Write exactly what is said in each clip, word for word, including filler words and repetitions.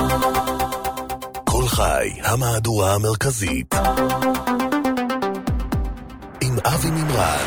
כל חי, המהדורה המרכזית. עם אבי מימרן.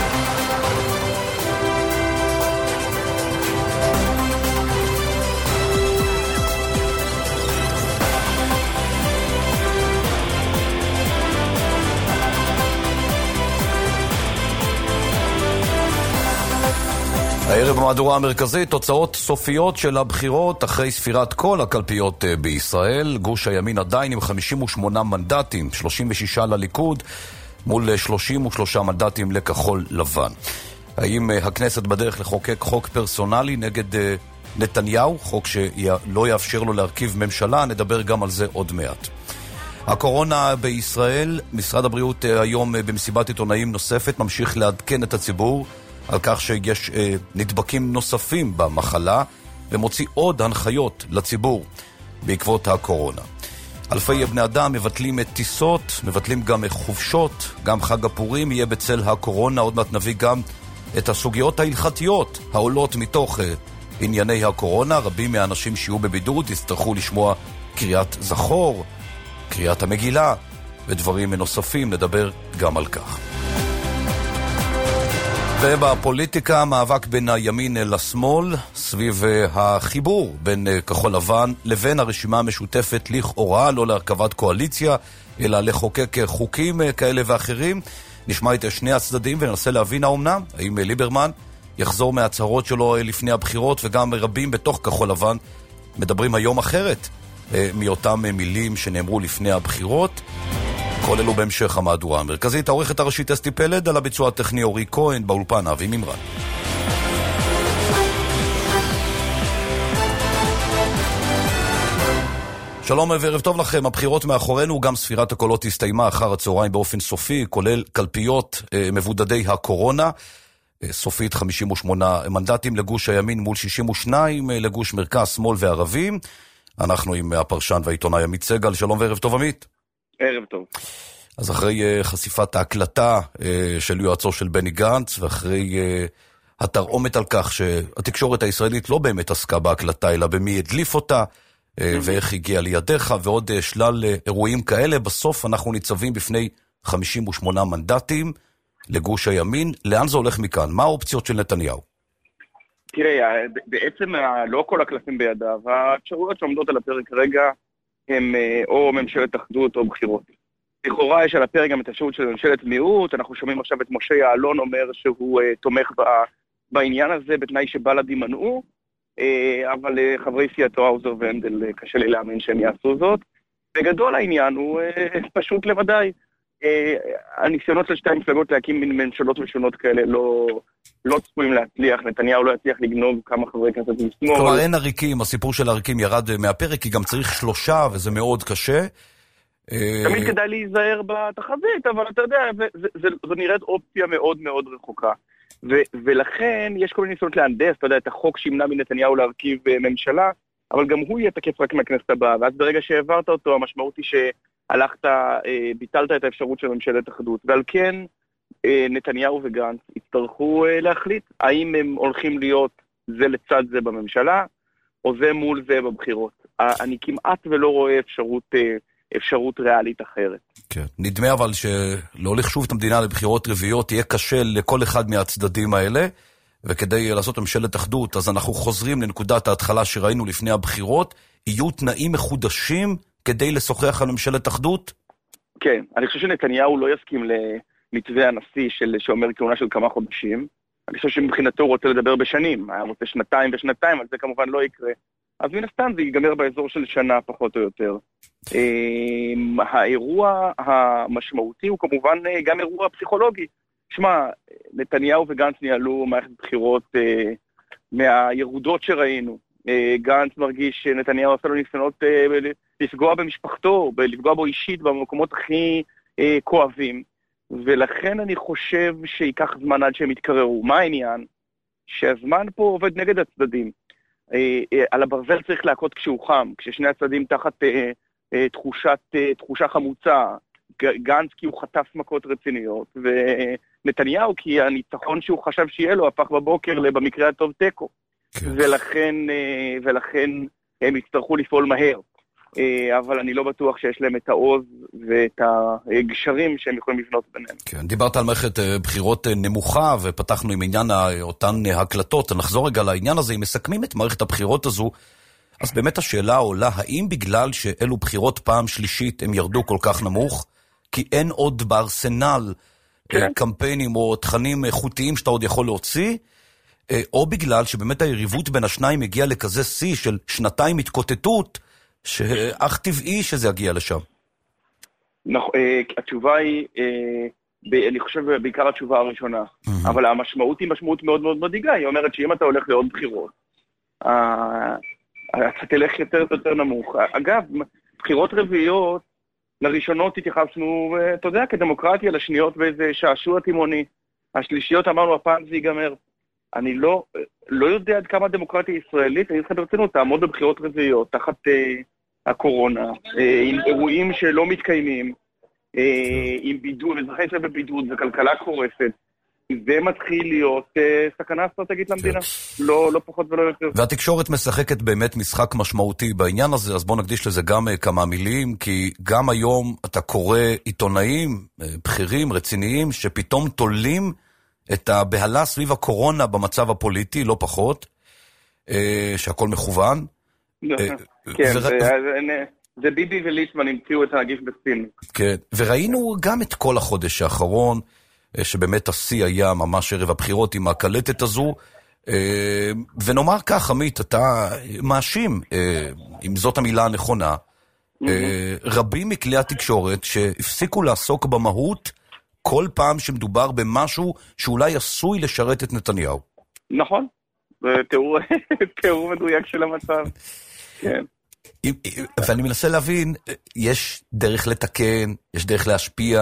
הערב במהדורה המרכזית, תוצאות סופיות של הבחירות אחרי ספירת כל הקלפיות בישראל. גוש הימין עדיין עם חמישים ושמונה מנדטים, שלושים ושישה לליכוד, מול שלושים ושלושה מנדטים לכחול לבן. האם הכנסת בדרך לחוקק חוק פרסונלי נגד נתניהו, חוק שלא יאפשר לו להרכיב ממשלה? נדבר גם על זה עוד מעט. הקורונה בישראל, משרד הבריאות היום במסיבת עיתונאים נוספת ממשיך לעדכן את הציבור על כך שיש אה, נדבקים נוספים במחלה, ומוציא עוד הנחיות לציבור בעקבות הקורונה. אלפי בני אדם מבטלים את טיסות, מבטלים גם חופשות, גם חג הפורים יהיה בצל הקורונה. עוד מעט נביא גם את הסוגיות ההלכתיות העולות מתוך אה, ענייני הקורונה. רבים מהאנשים שיהיו בבידוד יצטרכו לשמוע קריאת זכור, קריאת המגילה ודברים נוספים, נדבר גם על כך. ובפוליטיקה, מאבק בין הימין לשמאל סביב החיבור בין כחול לבן לבין הרשימה המשותפת, לכאורה לא להרכבת קואליציה אלא לחוקק חוקים כאלה ואחרים. נשמע את שני הצדדים וננסה להבין האומנם, האם ליברמן יחזור מהצהרות שלו לפני הבחירות, וגם רבים בתוך כחול לבן מדברים היום אחרת מאותם מילים שנאמרו לפני הבחירות. כל אלו בהמשך המהדורה המרכזית. העורכת הראשית אסתי פלד, על הביצוע הטכני אורי כהן, באולפן אבי מימרן. שלום וערב טוב לכם. הבחירות מאחורינו, גם ספירת הקולות הסתיימה אחר הצהריים באופן סופי, כולל קלפיות אה, מבודדי הקורונה. אה, סופית חמישים ושמונה מנדטים לגוש הימין מול שישים ושניים אה, לגוש מרכז, שמאל וערבים. אנחנו עם הפרשן והעיתונאי עמית סגל. שלום וערב טוב עמית. ערב טוב. אז אחרי uh, חשיפת ההקלטה uh, של יועצו של בני גנץ, ואחרי uh, התרעומת על כך שהתקשורת הישראלית לא באמת עסקה בהקלטה, אלא במי הדליף אותה, uh, ואיך הגיע לידיך, ועוד uh, שלל uh, אירועים כאלה, בסוף אנחנו ניצבים בפני חמישים ושמונה מנדטים לגוש הימין. לאן זה הולך מכאן? מה האופציות של נתניהו? תראה, בעצם לא כל הקלפים בידיו, האפשרויות שעומדות על הפרק כרגע, הם או ממשלת אחדות או בחירות. לכאורה יש על הפרק גם את האפשרות של ממשלת מיעוט. אנחנו שומעים עכשיו את משה יעלון אומר שהוא uh, תומך ב, בעניין הזה בתנאי שבל"ד יימנעו, uh, אבל uh, חברי סיעתו האוזר והנדל uh, קשה לי להאמין שהם יעשו זאת. בגדול העניין הוא uh, פשוט למדי. Uh, הניסיונות של שתי המפלגות להקים מין ממשלות ושונות כאלה לא, לא צפויים להצליח. נתניהו לא יצליח לגנוב כמה חברי כנסת משמאל. כלומר אין עריקים, הסיפור של העריקים ירד מהפרק, כי גם צריך שלושה וזה מאוד קשה. תמיד כדאי להיזהר בתחזית, אבל אתה יודע, זו נראית אופציה מאוד מאוד רחוקה. ולכן יש כל מיני ניסיונות להנדס, אתה יודע, את החוק שימנע מנתניהו להרכיב ממשלה, אבל גם הוא יהיה תקף רק מהכנסת הבאה, ואז ברגע שהעברת אותו, המשמעות היא שהלכת, ביטלת את האפשרות של ממשלת אחדות, ועל כן נתניהו וגנץ יצטרכו להחליט האם הם הולכים להיות זה לצד זה בממשלה, או זה מול זה בבחירות. אני כמעט ולא רואה אפשרות אפשרות ריאלית אחרת. כן. נדמה אבל שלא לחשוב את המדינה לבחירות רביעיות יהיה קשה לכל אחד מהצדדים האלה, וכדי לעשות ממשלת אחדות, אז אנחנו חוזרים לנקודת ההתחלה שראינו לפני הבחירות. יהיו תנאים מחודשים כדי לשוחח על ממשלת אחדות? כן, אני חושב שנתניהו לא יסכים למתווה הנשיא של, שאומר כהונה של כמה חודשים. אני חושב שמבחינתו הוא רוצה לדבר בשנים, הוא רוצה שנתיים ושנתיים, אבל זה כמובן לא יקרה. אז מן הסתם זה ייגמר באזור של שנה פחות או יותר. האירוע המשמעותי הוא כמובן גם אירוע פסיכולוגי. שמע, נתניהו וגנץ ניהלו מערכת בחירות מהירודות שראינו. גנץ מרגיש שנתניהו עשה לו ניסיונות לפגוע במשפחתו, לפגוע בו אישית במקומות הכי כואבים. ולכן אני חושב שיקח זמן עד שהם יתקררו. מה העניין? שהזמן פה עובד נגד הצדדים. על הברזל צריך להכות כשהוא חם, כששני הצדדים תחת תחושת, תחושה חמוצה. גנץ כי הוא חטף מכות רציניות, ונתניהו כי הניצחון שהוא חשב שיהיה לו הפך בבוקר במקרה הטוב טקו. כן. ולכן, ולכן הם יצטרכו לפעול מהר. אבל אני לא בטוח שיש להם את העוז ואת הגשרים שהם יכולים לבנות ביניהם. כן, דיברת על מערכת בחירות נמוכה, ופתחנו עם עניין אותן הקלטות. נחזור רגע לעניין הזה, אם מסכמים את מערכת הבחירות הזו, אז באמת השאלה עולה, האם בגלל שאלו בחירות פעם שלישית הם ירדו כל כך נמוך, כי אין עוד בארסנל כן. קמפיינים או תכנים איכותיים שאתה עוד יכול להוציא, או בגלל שבאמת היריבות בין השניים הגיעה לכזה שיא של שנתיים התקוטטות, שאך טבעי שזה יגיע לשם. נכון, התשובה היא, אני חושב בעיקר התשובה הראשונה, אבל המשמעות היא משמעות מאוד מאוד מדאיגה, היא אומרת שאם אתה הולך לעוד בחירות, אתה תלך יותר ויותר נמוך. אגב, בחירות רביעיות, לראשונות התייחסנו, אתה יודע, כדמוקרטיה, לשניות באיזה שעשוע תימוני. השלישיות אמרנו, הפעם זה ייגמר. אני לא, לא יודע עד כמה דמוקרטיה ישראלית, אני צריך ברצינות, תעמוד בבחירות רביעיות, תחת אה, הקורונה, אה, עם אירועים שלא מתקיימים, אה, עם בידוד, אזרחי ישראל בבידוד, וכלכלה קורסת. זה מתחיל להיות אה, סכנה אסטרטגית למדינה, לא, לא פחות ולא יותר. והתקשורת משחקת באמת משחק משמעותי בעניין הזה, אז בוא נקדיש לזה גם אה, כמה מילים, כי גם היום אתה קורא עיתונאים, אה, בכירים, רציניים, שפתאום תולים את הבהלה סביב הקורונה במצב הפוליטי, לא פחות, אה, שהכל מכוון. אה, כן, ו... זה, זה ביבי וליצמן המציאו את הנגיף בסין. כן, וראינו גם את כל החודש האחרון, שבאמת השיא היה ממש ערב הבחירות עם הקלטת הזו, ונאמר כך, עמית, אתה מאשים, אם זאת המילה הנכונה, רבים מכלי התקשורת שהפסיקו לעסוק במהות כל פעם שמדובר במשהו שאולי עשוי לשרת את נתניהו. נכון, זה תיאור, תיאור מדויק של המצב, כן. ואני מנסה להבין, יש דרך לתקן, יש דרך להשפיע,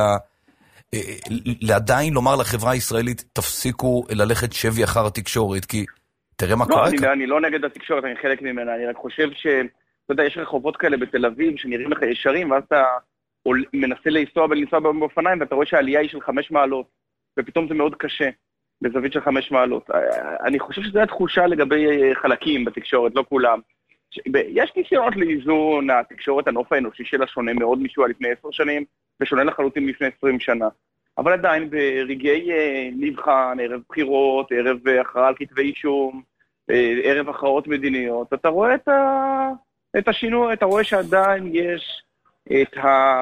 לעדיין לומר לחברה הישראלית, תפסיקו ללכת שבי אחר התקשורת, כי תראה מה קורה כאן. אני לא נגד התקשורת, אני חלק ממנה, אני רק חושב ש, אתה יודע, יש רחובות כאלה בתל אביב, שנראים לך ישרים, ואז אתה מנסה לנסוע ולנסוע באופניים, ואתה רואה שהעלייה היא של חמש מעלות, ופתאום זה מאוד קשה, בזווית של חמש מעלות. אני חושב שזו התחושה לגבי חלקים בתקשורת, לא כולם. יש ניסיונות לאיזון, התקשורת הנוף האנושי שלה שונה מאוד משהו לפני עשר שנים, ושונה לחלוטין לפני עשרים שנה. אבל עדיין ברגעי נבחן, ערב בחירות, ערב הכרעה על כתבי אישום, ערב הכרעות מדיניות, אתה רואה את, ה... את השינוי, אתה רואה שעדיין יש את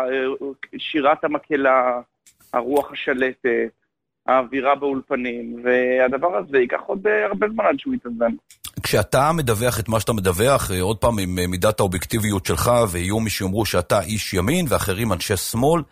שירת המקהלה, הרוח השלטת, האווירה באולפנים, והדבר הזה ייקח עוד הרבה זמן עד שהוא יתאזן. כשאתה מדווח את מה שאתה מדווח, עוד פעם עם מידת האובייקטיביות שלך, ויהיו מי שאומרו שאתה איש ימין, ואחרים אנשי שמאל,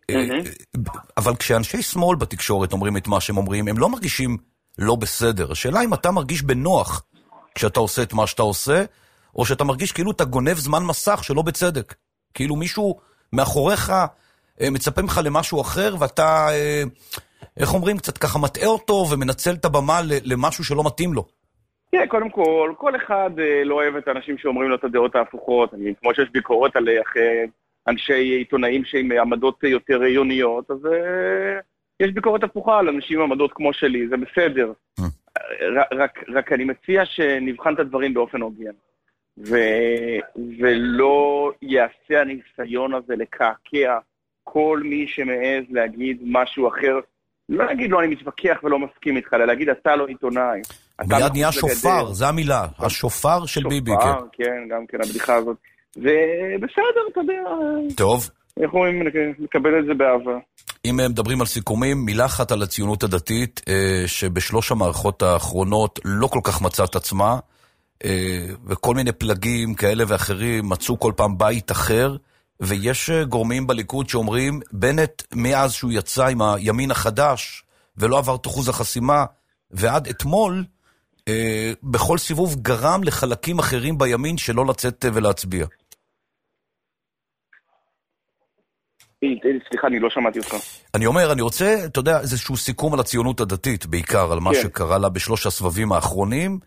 אבל כשאנשי שמאל בתקשורת אומרים את מה שהם אומרים, הם לא מרגישים לא בסדר. השאלה אם אתה מרגיש בנוח כשאתה עושה את מה שאתה עושה, או שאתה מרגיש כאילו אתה גונב זמן מסך שלא בצדק. כאילו מישהו מאחוריך מצפה ממך למשהו אחר, ואתה, איך אומרים, קצת ככה מטעה אותו, ומנצל את הבמה למשהו שלא מתאים לו. כן, קודם כל, כל אחד לא אוהב את האנשים שאומרים לו את הדעות ההפוכות. אני, כמו שיש ביקורת על אנשי עיתונאים שהם עמדות יותר עיוניות, אז יש ביקורת הפוכה על אנשים עמדות כמו שלי, זה בסדר. רק, רק אני מציע שנבחן את הדברים באופן הוגן. ו, ולא יעשה הניסיון הזה לקעקע כל מי שמעז להגיד משהו אחר. לא להגיד לו אני מתווכח ולא מסכים איתך, אלא להגיד אתה לא עיתונאי. מיד נהיה שופר, זה המילה, השופר של ביבי. שופר, כן, גם כן, הבדיחה הזאת. ובסדר, אתה יודע. טוב. איך אומרים, לקבל את זה באהבה. אם מדברים על סיכומים, מילה אחת על הציונות הדתית, שבשלוש המערכות האחרונות לא כל כך מצאת עצמה, וכל מיני פלגים כאלה ואחרים מצאו כל פעם בית אחר, ויש גורמים בליכוד שאומרים, בנט מאז שהוא יצא עם הימין החדש, ולא עבר את אחוז החסימה, ועד אתמול, אה, בכל סיבוב גרם לחלקים אחרים בימין שלא לצאת ולהצביע. סליחה, אני לא שמעתי אותך. אני אומר, אני רוצה, אתה יודע, איזשהו סיכום על הציונות הדתית, בעיקר על מה כן. שקרה לה בשלוש הסבבים האחרונים,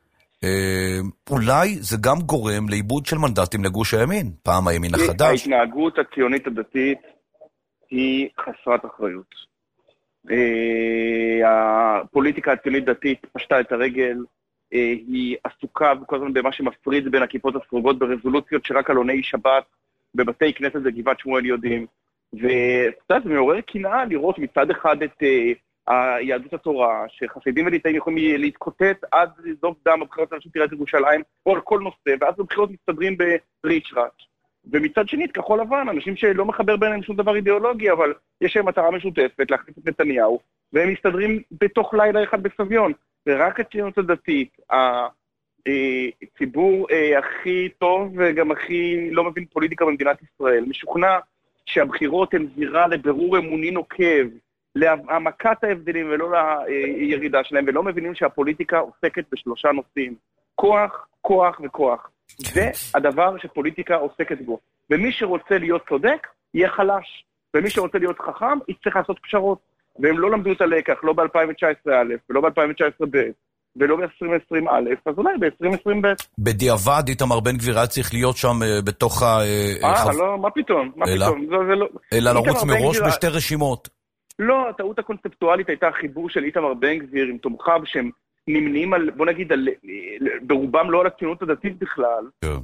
אולי זה גם גורם לאיבוד של מנדטים לגוש הימין, פעם הימין החדש. ההתנהגות הציונית הדתית היא חסרת אחריות. הפוליטיקה הציונית דתית פשטה את הרגל, היא עסוקה וכל הזמן במה שמפריד בין הכיפות הסרוגות ברזולוציות שרק אלוני שבת בבתי כנסת וגבעת שמואל יודעים. וקצת זה מעורר קנאה לראות מצד אחד את יהדות התורה, שחסידים וליטאים יכולים להתקוטט עד זוב דם בבחירות לראשות עיריית ירושלים, או על כל נושא, ואז בבחירות מסתדרים בריצ'רץ'. ומצד שני, כחול לבן, אנשים שלא מחבר ביניהם שום דבר אידיאולוגי, אבל יש להם מטרה משותפת להחליף את נתניהו, והם מסתדרים בתוך לילה אחד בסביון. ורק הציונות הדתית, הציבור הכי טוב וגם הכי לא מבין פוליטיקה במדינת ישראל, משוכנע שהבחירות הן זירה לבירור אמוני נוקב, להעמקת ההבדלים ולא לירידה שלהם, ולא מבינים שהפוליטיקה עוסקת בשלושה נושאים, כוח, כוח וכוח. זה הדבר שפוליטיקה עוסקת בו. ומי שרוצה להיות צודק, יהיה חלש. ומי שרוצה להיות חכם, יצטרך לעשות פשרות. והם לא למדו את הלקח, לא ב-אלפיים תשע עשרה א', ולא ב-אלפיים תשע עשרה ב', ולא ב-עשרים עשרים א', אז אולי ב-עשרים עשרים ב'. בדיעבד, איתמר בן גביר היה צריך להיות שם בתוך ה... אה, לא, מה פתאום? מה פתאום? אלא לרוץ מראש בשתי רשימות. לא, הטעות הקונספטואלית הייתה החיבור של איתמר בן גביר עם תומכיו שהם נמנים על, בוא נגיד, ברובם לא על הציונות הדתית בכלל,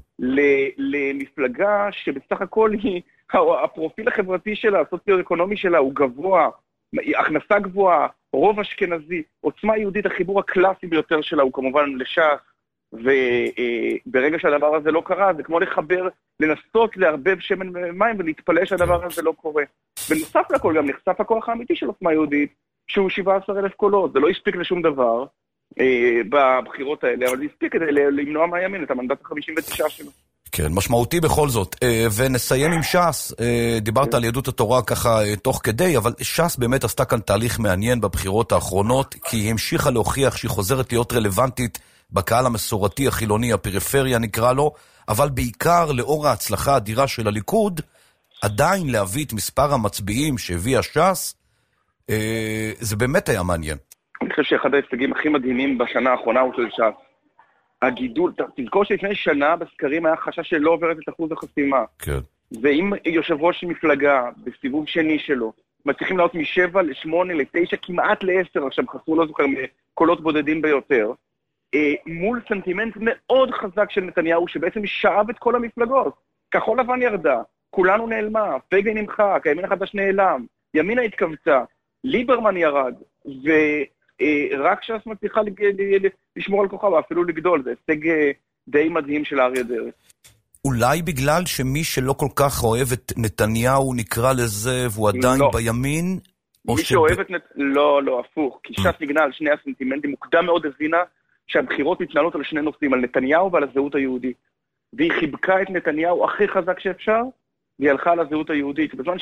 למפלגה שבסך הכל היא, הפרופיל החברתי שלה, הסוציו-אקונומי שלה הוא גבוה, הכנסה גבוהה, רוב אשכנזי, עוצמה יהודית, החיבור הקלאסי ביותר שלה הוא כמובן לש"ס, וברגע שהדבר הזה לא קרה, זה כמו לחבר, לנסות לערבב שמן ומים ולהתפלא שהדבר הזה לא קורה. בנוסף לכל גם נחשף הכוח האמיתי של עוצמה יהודית, שהוא שבעה עשר אלף קולות, זה לא הספיק לשום דבר בבחירות האלה, אבל זה הספיק כדי למנוע מהימין את המנדט ה-חמישים ותשע שלו. כן, משמעותי בכל זאת. ונסיים עם ש"ס, דיברת על יהדות התורה ככה תוך כדי, אבל ש"ס באמת עשתה כאן תהליך מעניין בבחירות האחרונות, כי היא המשיכה להוכיח שהיא חוזרת להיות רלוונטית בקהל המסורתי, החילוני, הפריפריה נקרא לו, אבל בעיקר לאור ההצלחה האדירה של הליכוד, עדיין להביא את מספר המצביעים שהביאה ש"ס, זה באמת היה מעניין. אני חושב שאחד ההישגים הכי מדהימים בשנה האחרונה הוא של ש"ס. הגידול, תזכור שלפני שנה בסקרים היה חשש שלא עוברת את אחוז החסימה. כן. ואם יושב ראש מפלגה בסיבוב שני שלו, מצליחים לעלות משבע לשמונה לתשע, כמעט לעשר, עכשיו חסרו לא זוכר קולות בודדים ביותר, מול סנטימנט מאוד חזק של נתניהו, שבעצם שאב את כל המפלגות. כחול לבן ירדה, כולנו נעלמה, פייגלין נמחק, הימין החדש נעלם, ימינה התכווצה, ליברמן ירד, ורק ש"ס מצליחה לשמור על כוחה, ואפילו לגדול, זה הישג די מדהים של אריה דרעי. אולי בגלל שמי שלא כל כך אוהב את נתניהו נקרא לזה, והוא עדיין לא. בימין? מי שאוהב את נתניהו, לא, לא, הפוך, כי ש"ס נגנה על שני הסנטימנטים, מוקדם מאוד הבינה שהבחירות מתנהלות על שני נושאים, על נתניהו ועל הזהות היהודית. והיא חיבקה את נתניהו הכי חזק שאפשר, והיא הלכה על הזהות היהודית. בזמן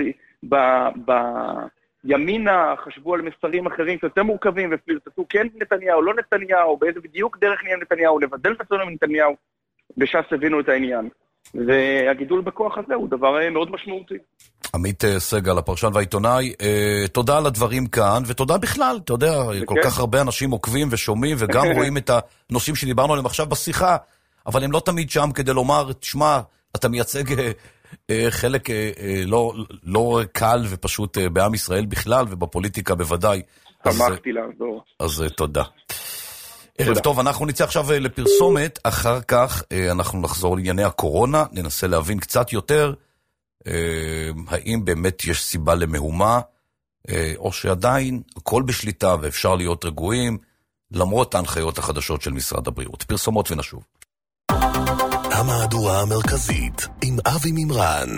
שבימינה חשבו על מסרים אחרים יותר מורכבים, ופלרטטו כן נתניהו, לא נתניהו, באיזה בדיוק דרך נהיה נתניהו, לבדל את עצמנו מנתניהו, בש"ס הבינו את העניין. והגידול בכוח הזה הוא דבר מאוד משמעותי. עמית סגל, הפרשן והעיתונאי, תודה על הדברים כאן, ותודה בכלל, אתה יודע, כל כך הרבה אנשים עוקבים ושומעים, וגם רואים את הנושאים שדיברנו עליהם עכשיו בשיחה, אבל הם לא תמיד שם כדי לומר, תשמע, אתה מייצג חלק לא, לא קל ופשוט בעם ישראל בכלל, ובפוליטיקה בוודאי. שמחתי לעזור. אז תודה. ערב טוב, אנחנו נצא עכשיו לפרסומת, אחר כך אנחנו נחזור לענייני הקורונה, ננסה להבין קצת יותר, האם באמת יש סיבה למהומה, או שעדיין הכל בשליטה ואפשר להיות רגועים, למרות ההנחיות החדשות של משרד הבריאות. פרסומות ונשוב. המהדורה המרכזית עם אבי מימרן.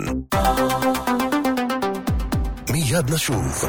מיד נשוב.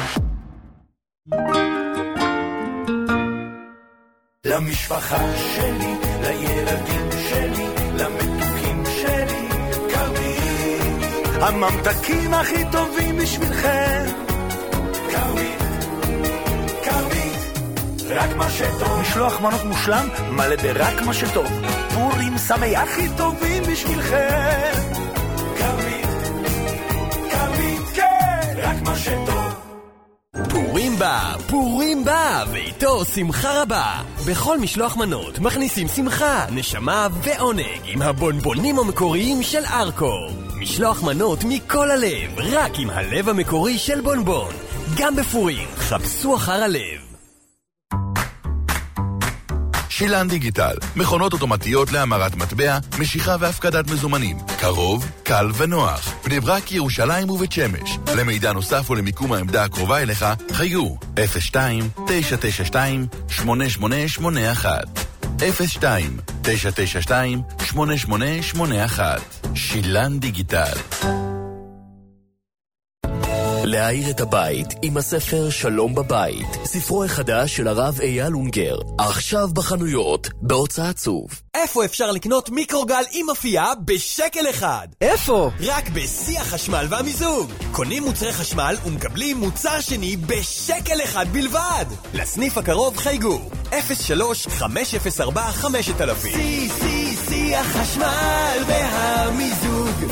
למשפחה שלי, לילדים שלי, למתוקים שלי, קרמית, הממתקים הכי טובים בשבילכם. קרמית, קרמית, רק מה שטוב. משלוח מנות מושלם, מלא ברק מה שטוב. פורים שמח הכי טובים בשבילכם. קרמית, קרמית, כן, רק מה שטוב. פורים בא, פורים בא, ואיתו שמחה רבה. בכל משלוח מנות מכניסים שמחה, נשמה ועונג עם הבונבונים המקוריים של ארקו. משלוח מנות מכל הלב, רק עם הלב המקורי של בונבון. גם בפורים, חפשו אחר הלב. שילן דיגיטל, מכונות אוטומטיות להמרת מטבע, משיכה והפקדת מזומנים. קרוב, קל ונוח. בני ברק, ירושלים ובית שמש. למידע נוסף ולמיקום העמדה הקרובה אליך, חייגו אפס שתיים תשע תשע שתיים שמונה שמונה שמונה אחת אפס שתיים תשע תשע שתיים שמונה שמונה שמונה אחת. שילן דיגיטל. להאיר את הבית עם הספר שלום בבית, ספרו החדש של הרב אייל אונגר, עכשיו בחנויות, בהוצאת צוף. איפה אפשר לקנות מיקרוגל עם אפייה בשקל אחד? איפה? רק בשיא החשמל והמיזוג. קונים מוצרי חשמל ומקבלים מוצר שני בשקל אחד בלבד. לסניף הקרוב חייגו אפס שלוש חמש אפס ארבע חמש אלף. שיא שיא שיא החשמל והמיזוג.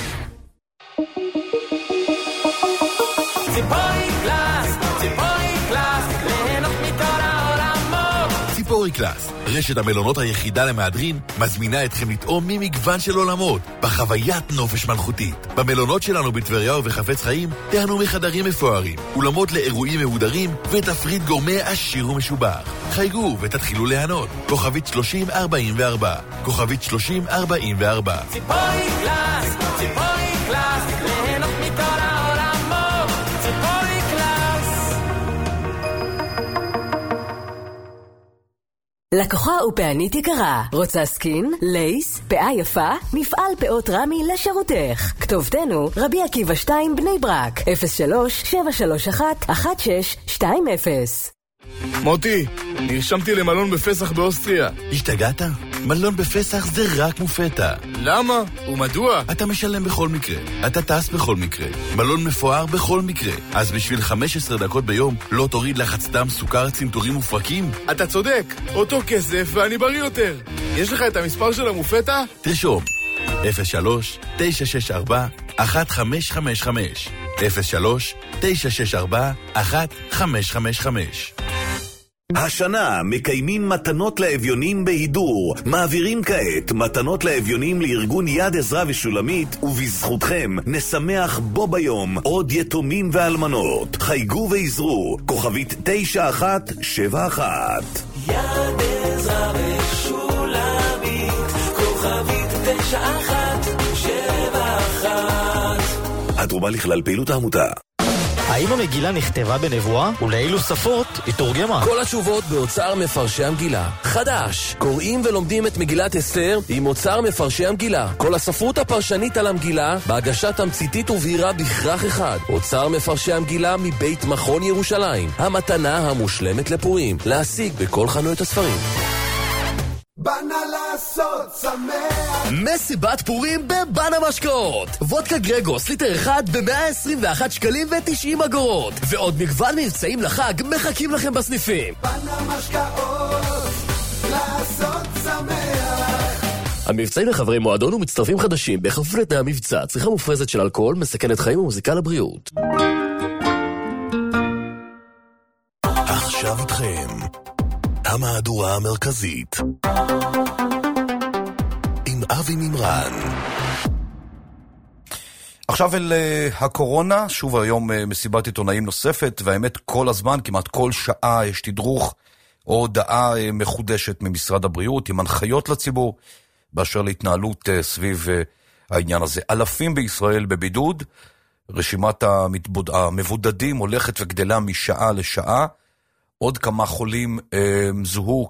ציפורי קלאס, ציפורי קלאס, ליהנות מכל העולמות. ציפורי קלאס, רשת המלונות היחידה למהדרין, מזמינה אתכם לטעום ממגוון של עולמות, בחוויית נופש מלכותית. במלונות שלנו בטבריה ובחפץ חיים, תהנו מחדרים מפוארים, אולמות לאירועים מהודרים, ותפריט גורמי עשיר ומשובח. חייגו ותתחילו ליהנות. כוכבית שלושים ארבעים וארבע. כוכבית שלושים ארבעים וארבע. ציפורי קלאס, ציפורי קלאס, ליהנות מכל העולמות. לקוחה ופענית יקרה, רוצה סקין, לייס, פאה יפה, מפעל פאות רמי לשירותך. כתובתנו, רבי עקיבא שתיים בני ברק, אפס שלוש שבע שלוש אחת אחת שש שתיים אפס. מוטי, נרשמתי למלון בפסח באוסטריה. השתגעת? מלון בפסח זה רק מופתע. למה? ומדוע? אתה משלם בכל מקרה, אתה טס בכל מקרה, מלון מפואר בכל מקרה. אז בשביל חמש עשרה דקות ביום לא תוריד לחץ דם, סוכר, צנתורים ופרקים? אתה צודק, אותו כסף ואני בריא יותר. יש לך את המספר של המופתע? תרשום אפס שלוש תשע שש ארבע אחת חמש חמש חמש אפס שלוש תשע שש ארבע אחת חמש חמש חמש. השנה מקיימים מתנות לאביונים בהידור. מעבירים כעת מתנות לאביונים לארגון יד עזרא ושולמית, ובזכותכם נשמח בו ביום עוד יתומים ואלמנות. חייגו ועזרו, כוכבית תשע אחת שבע אחת. יד עזרא ושולמית, כוכבית תשע אחת שבע אחת. התרומה לכלל פעילות העמותה. האם המגילה נכתבה בנבואה? ולאילו שפות היא תורגמה? כל התשובות באוצר מפרשי המגילה. חדש, קוראים ולומדים את מגילת אסתר עם אוצר מפרשי המגילה. כל הספרות הפרשנית על המגילה בהגשה תמציתית ובהירה בכרך אחד. אוצר מפרשי המגילה מבית מכון ירושלים. המתנה המושלמת לפורים. להשיג בכל חנויות הספרים. בנה לעשות שמח. מסיבת פורים בבנה משקאות. וודקה גרגוס ליטר אחד ב-מאה עשרים ואחת שקלים ו-תשעים אגורות. ועוד מגוון מבצעים לחג מחכים לכם בסניפים. בנה משקאות לעשות שמח. המבצעים לחברי מועדון ומצטרפים חדשים בכפוף לתנאי המבצע. צריכה מופרזת של אלכוהול מסכנת חיים ומזיקה לבריאות. עכשיו איתכם המהדורה המרכזית עם אבי מימרן. עכשיו אל uh, הקורונה, שוב היום uh, מסיבת עיתונאים נוספת, והאמת כל הזמן, כמעט כל שעה יש תדרוך או הודעה uh, מחודשת ממשרד הבריאות עם הנחיות לציבור באשר להתנהלות uh, סביב uh, העניין הזה. אלפים בישראל בבידוד, רשימת המתבוד... המבודדים הולכת וגדלה משעה לשעה, עוד כמה חולים אה, זוהו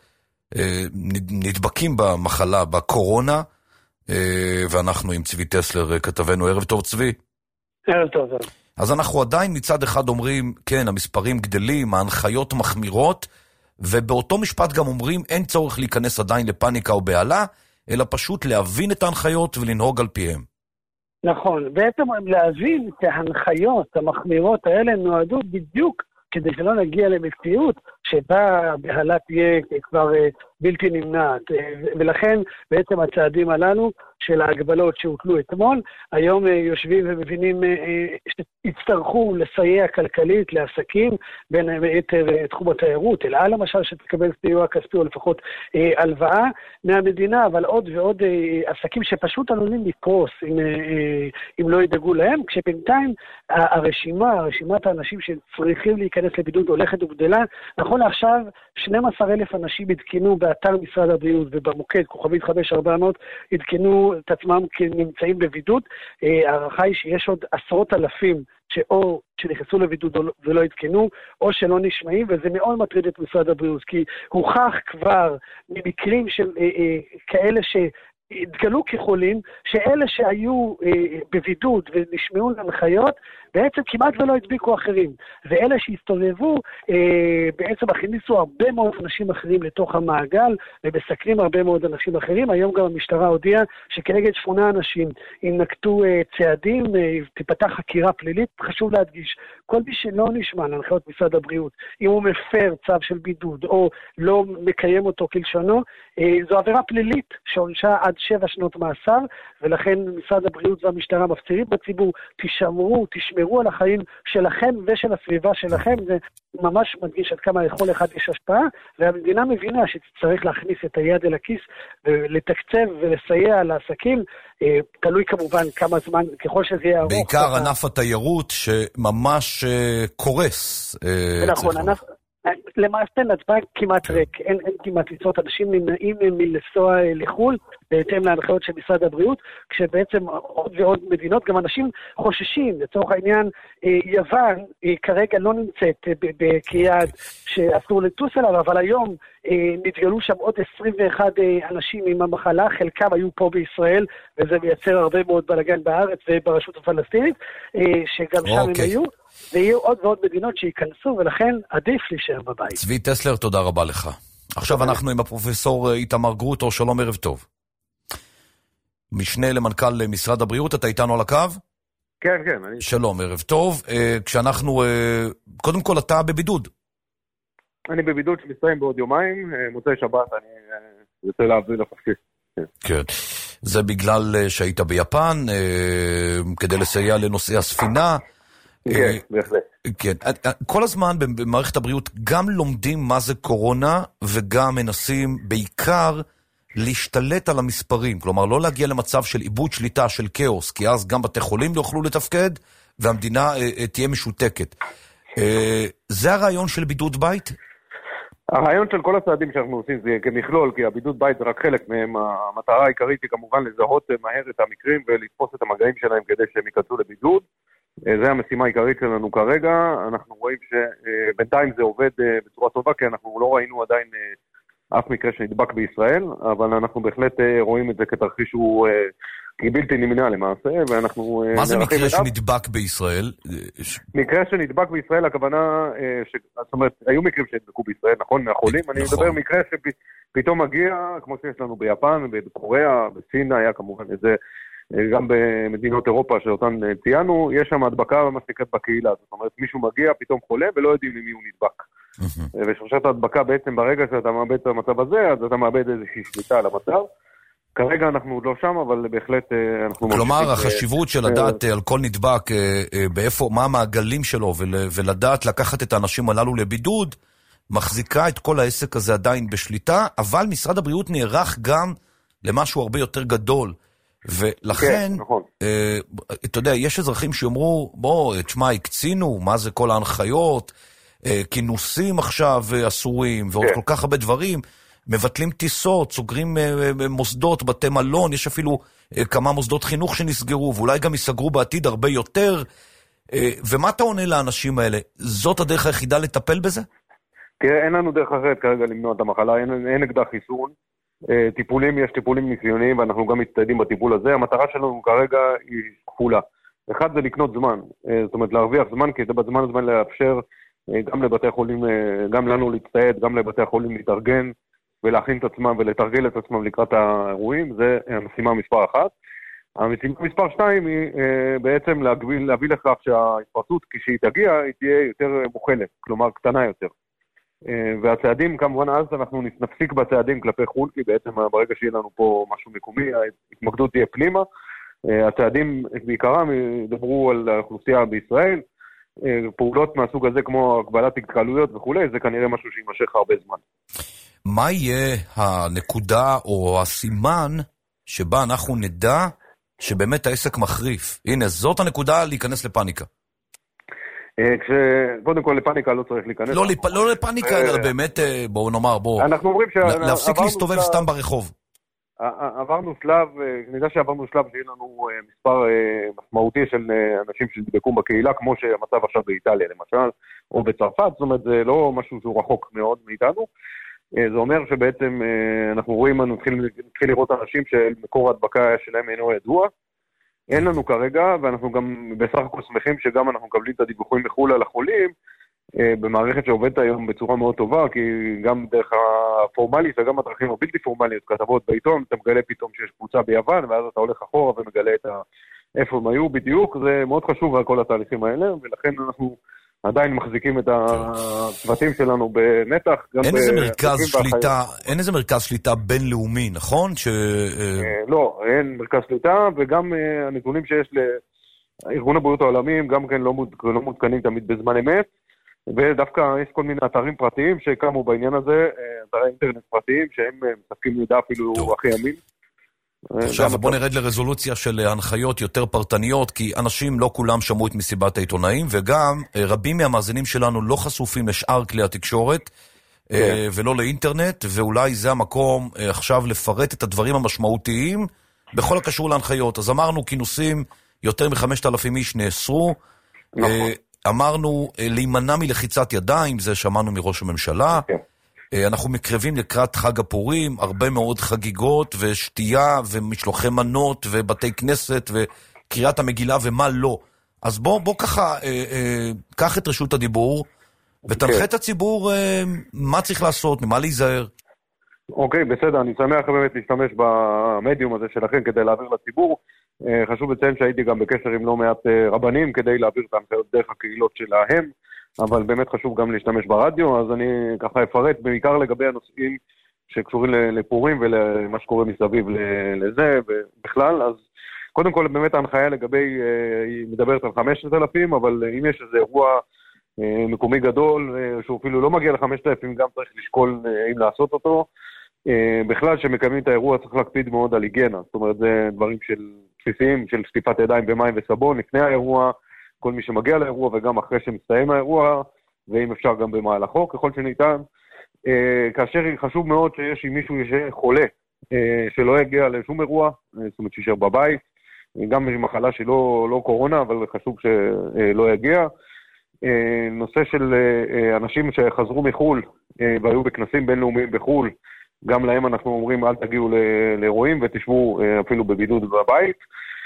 כנדבקים במחלה, בקורונה, אה, ואנחנו עם צבי טסלר, כתבנו. ערב טוב צבי. ערב טוב. אז אנחנו עדיין מצד אחד אומרים, כן, המספרים גדלים, ההנחיות מחמירות, ובאותו משפט גם אומרים, אין צורך להיכנס עדיין לפניקה או בעלה, אלא פשוט להבין את ההנחיות ולנהוג על פיהם. נכון, בעצם להבין את ההנחיות המחמירות האלה נועדו בדיוק כדי שלא נגיע למציאות שבה הבהלה תהיה כבר בלתי נמנעת. ולכן בעצם הצעדים הללו של ההגבלות שהוטלו אתמול, היום יושבים ומבינים שיצטרכו לסייע כלכלית לעסקים, בין היתר תחום התיירות, אל על למשל שתקבל סיוע כספי או לפחות הלוואה מהמדינה, אבל עוד ועוד עסקים שפשוט עלולים לקרוס אם, אם לא ידאגו להם, כשבינתיים הרשימה, רשימת האנשים שצריכים להיכנס לבידוד הולכת וגדלה. נכון נכון לעכשיו, שנים עשר אלף אנשים עדכנו באתר משרד הבריאות ובמוקד, כוכבית חמש ארבע מאות, עדכנו את עצמם כנמצאים בבידוד. הערכה היא שיש עוד עשרות אלפים שאו שנכנסו לבידוד ולא עדכנו, או שלא נשמעים, וזה מאוד מטריד את משרד הבריאות, כי הוכח כבר ממקרים של אה, אה, כאלה ש... התגלו כחולים, שאלה שהיו אה, בבידוד ונשמעו להנחיות, בעצם כמעט ולא הדביקו אחרים. ואלה שהסתובבו, אה, בעצם הכניסו הרבה מאוד אנשים אחרים לתוך המעגל, ומסכנים הרבה מאוד אנשים אחרים. היום גם המשטרה הודיעה שכנגד שמונה אנשים, אם נקטו אה, צעדים, אה, תיפתח חקירה פלילית. חשוב להדגיש, כל מי שלא נשמע להנחיות משרד הבריאות, אם הוא מפר צו של בידוד, או לא מקיים אותו כלשונו, אה, זו עבירה פלילית שעונשה עד שבע שנות מאסר, ולכן משרד הבריאות והמשטרה מפצירים בציבור, תשמרו, תשמרו על החיים שלכם ושל הסביבה שלכם. זה ממש מדגיש עד כמה לכל אחד יש השפעה, והמדינה מבינה שצריך להכניס את היד אל הכיס ולתקצב ולסייע לעסקים, תלוי כמובן כמה זמן, ככל שזה יהיה ארוך. בעיקר ענף התיירות שממש קורס. נכון, ענף... למעשה נתב"ג כמעט ריק, אין, אין כמעט טיסות, אנשים נמנעים מלנסוע לחו"ל, בהתאם להנחיות של משרד הבריאות, כשבעצם עוד ועוד מדינות, גם אנשים חוששים, לצורך העניין, יוון כרגע לא נמצאת כיעד שאסור לטוס אליו, אבל היום נתגלו שם עוד עשרים ואחד אנשים עם המחלה, חלקם היו פה בישראל, וזה מייצר הרבה מאוד בלגן בארץ וברשות הפלסטינית, שגם שם הם היו. ויהיו עוד ועוד מדינות שיכנסו, ולכן עדיף להישאר בבית. צבי טסלר, תודה רבה לך. עכשיו אנחנו עם הפרופסור איתמר גרוטו, שלום, ערב טוב. משנה למנכ"ל משרד הבריאות, אתה איתנו על הקו? כן, כן. אני... שלום, ערב טוב. כשאנחנו, קודם כל אתה בבידוד. אני בבידוד שמסתיים בעוד יומיים, מוצאי שבת אני יוצא להביא לפסקי. כן. זה בגלל שהיית ביפן, כדי לסייע לנושאי הספינה. כן, בהחלט. כן, כל הזמן במערכת הבריאות גם לומדים מה זה קורונה, וגם מנסים בעיקר להשתלט על המספרים, כלומר לא להגיע למצב של איבוד שליטה, של כאוס, כי אז גם בתי חולים לא יוכלו לתפקד, והמדינה תהיה משותקת. זה הרעיון של בידוד בית? הרעיון של כל הצעדים שאנחנו עושים זה כמכלול, כי הבידוד בית זה רק חלק מהם. המטרה העיקרית היא כמובן לזהות מהר את המקרים ולתפוס את המגעים שלהם כדי שהם ייכנסו לבידוד. זה המשימה העיקרית שלנו כרגע. אנחנו רואים שבינתיים זה עובד בצורה טובה, כי אנחנו לא ראינו עדיין אף מקרה שנדבק בישראל, אבל אנחנו בהחלט רואים את זה כתרחיש שהוא בלתי נמנע למעשה, ואנחנו... מה זה מקרה שנדבק בישראל? מקרה שנדבק בישראל, הכוונה, זאת אומרת, היו מקרים שנדבקו בישראל, נכון, מהחולים, אני מדבר מקרה שפתאום מגיע, כמו שיש לנו ביפן, בקוריאה, בסין היה כמובן את זה, גם במדינות אירופה שאותן ציינו, יש שם הדבקה ממש נקראת בקהילה, זאת אומרת, מישהו מגיע, פתאום חולה, ולא יודעים למי הוא נדבק. ושרשת ההדבקה בעצם ברגע שאתה מאבד את המצב הזה, אז אתה מאבד איזושהי שליטה על המצב. כרגע אנחנו עוד לא שם, אבל בהחלט אנחנו... כלומר, החשיבות של לדעת על כל נדבק, באיפה, מה המעגלים שלו, ולדעת לקחת את האנשים הללו לבידוד, מחזיקה את כל העסק הזה עדיין בשליטה, אבל משרד הבריאות נערך גם למשהו הרבה יותר גדול. ולכן, אתה יודע, יש אזרחים שאומרו, בוא, תשמע, הקצינו, מה זה כל ההנחיות, כינוסים עכשיו אסורים, ועוד כל כך הרבה דברים, מבטלים טיסות, סוגרים מוסדות, בתי מלון, יש אפילו כמה מוסדות חינוך שנסגרו, ואולי גם יסגרו בעתיד הרבה יותר. ומה אתה עונה לאנשים האלה? זאת הדרך היחידה לטפל בזה? תראה, אין לנו דרך אחרת כרגע למנוע את המחלה, אין, אין אקדח חיסון. טיפולים, יש טיפולים ניסיוניים, ואנחנו גם מצטיידים בטיפול הזה. המטרה שלנו כרגע היא כפולה. אחד זה לקנות זמן, זאת אומרת להרוויח זמן, כי זה בזמן הזמן לאפשר גם לבתי החולים, גם לנו להצטייד, גם לבתי החולים להתארגן, ולהכין את עצמם ולתרגל את עצמם לקראת האירועים. זה המשימה מספר אחת. המשימה מספר שתיים היא בעצם להביא, להביא לכך שההתפרצות, כשהיא תגיע, היא תהיה יותר מוכלת, כלומר קטנה יותר. והצעדים, כמובן אז אנחנו נפסיק בצעדים כלפי חו"ל, כי בעצם ברגע שיהיה לנו פה משהו מקומי, ההתמקדות תהיה פנימה. הצעדים בעיקרם ידברו על האוכלוסייה בישראל, פעולות מהסוג הזה כמו הגבלת התקהלויות וכולי, זה כנראה משהו שימשך הרבה זמן. מה יהיה הנקודה או הסימן שבה אנחנו נדע שבאמת העסק מחריף? הנה, זאת הנקודה להיכנס לפאניקה. קודם כל לפניקה לא צריך להיכנס. לא לפניקה, אלא באמת, בואו נאמר, בואו, להפסיק להסתובב סתם ברחוב. עברנו שלב, נדע שעברנו שלב שיהיה לנו מספר משמעותי של אנשים שנדבקו בקהילה, כמו שהמצב עכשיו באיטליה למשל, או בצרפת, זאת אומרת זה לא משהו שהוא רחוק מאוד מאיתנו. זה אומר שבעצם אנחנו רואים, נתחיל לראות אנשים שמקור ההדבקה שלהם אינו ידוע. אין לנו כרגע, ואנחנו גם בסך הכל שמחים שגם אנחנו מקבלים את הדיווחים מחול על החולים, במערכת שעובדת היום בצורה מאוד טובה, כי גם דרך הפורמלית וגם הדרכים הבלתי פורמליות, כתבות בעיתון, אתה מגלה פתאום שיש קבוצה ביוון, ואז אתה הולך אחורה ומגלה את ה... איפה הם היו בדיוק, זה מאוד חשוב על כל התהליכים האלה, ולכן אנחנו עדיין מחזיקים את הצוותים שלנו במתח. אין איזה מרכז שליטה, אין איזה מרכז שליטה בינלאומי, נכון? ש... לא, אין מרכז שליטה, וגם הנתונים שיש לארגון הבריאות העולמיים, גם כן לא מותקנים תמיד בזמן אמת, ודווקא יש כל מיני אתרים פרטיים שקמו בעניין הזה, אתרי אינטרנט פרטיים, שהם מספקים מידע אפילו הכי ימין. עכשיו בוא נרד לרזולוציה של הנחיות יותר פרטניות, כי אנשים לא כולם שמעו את מסיבת העיתונאים, וגם רבים מהמאזינים שלנו לא חשופים לשאר כלי התקשורת, ולא לאינטרנט, ואולי זה המקום עכשיו לפרט את הדברים המשמעותיים בכל הקשור להנחיות. אז אמרנו כינוסים, יותר מחמשת אלפים איש נאסרו, אמרנו להימנע מלחיצת ידיים, זה שמענו מראש הממשלה, אנחנו מקרבים לקראת חג הפורים, הרבה מאוד חגיגות ושתייה ומשלוחי מנות ובתי כנסת וקריאת המגילה ומה לא. אז בוא, בוא ככה, אה, אה, קח את רשות הדיבור ותנחה את הציבור אה, מה צריך לעשות, ממה להיזהר. אוקיי, בסדר, אני שמח באמת להשתמש במדיום הזה שלכם כדי להעביר לציבור. חשוב לציין שהייתי גם בקשר עם לא מעט רבנים כדי להעביר את ההנחיות דרך הקהילות שלהם, אבל באמת חשוב גם להשתמש ברדיו, אז אני ככה אפרט בעיקר לגבי הנושאים שקשורים לפורים ולמה שקורה מסביב לזה ובכלל. אז קודם כל באמת ההנחיה לגבי, היא מדברת על חמשת אלפים, אבל אם יש איזה אירוע מקומי גדול שהוא אפילו לא מגיע ל-חמשת אלפים, גם צריך לשקול אם לעשות אותו. בכלל שמקיימים את האירוע צריך להקפיד מאוד על היגיינה, זאת אומרת זה דברים של בסיסיים, של שטיפת ידיים במים וסבון לפני האירוע, כל מי שמגיע לאירוע וגם אחרי שמסתיים האירוע, ואם אפשר גם במהלכו ככל שניתן. כאשר חשוב מאוד שיש עם מישהו שחולה, שלא יגיע לשום אירוע, זאת אומרת שישאר בבית, גם מחלה שלא לא קורונה, אבל חשוב שלא יגיע. נושא של אנשים שחזרו מחול והיו בכנסים בינלאומיים בחול, גם להם אנחנו אומרים אל תגיעו לאירועים ותשבו אפילו בבידוד בבית.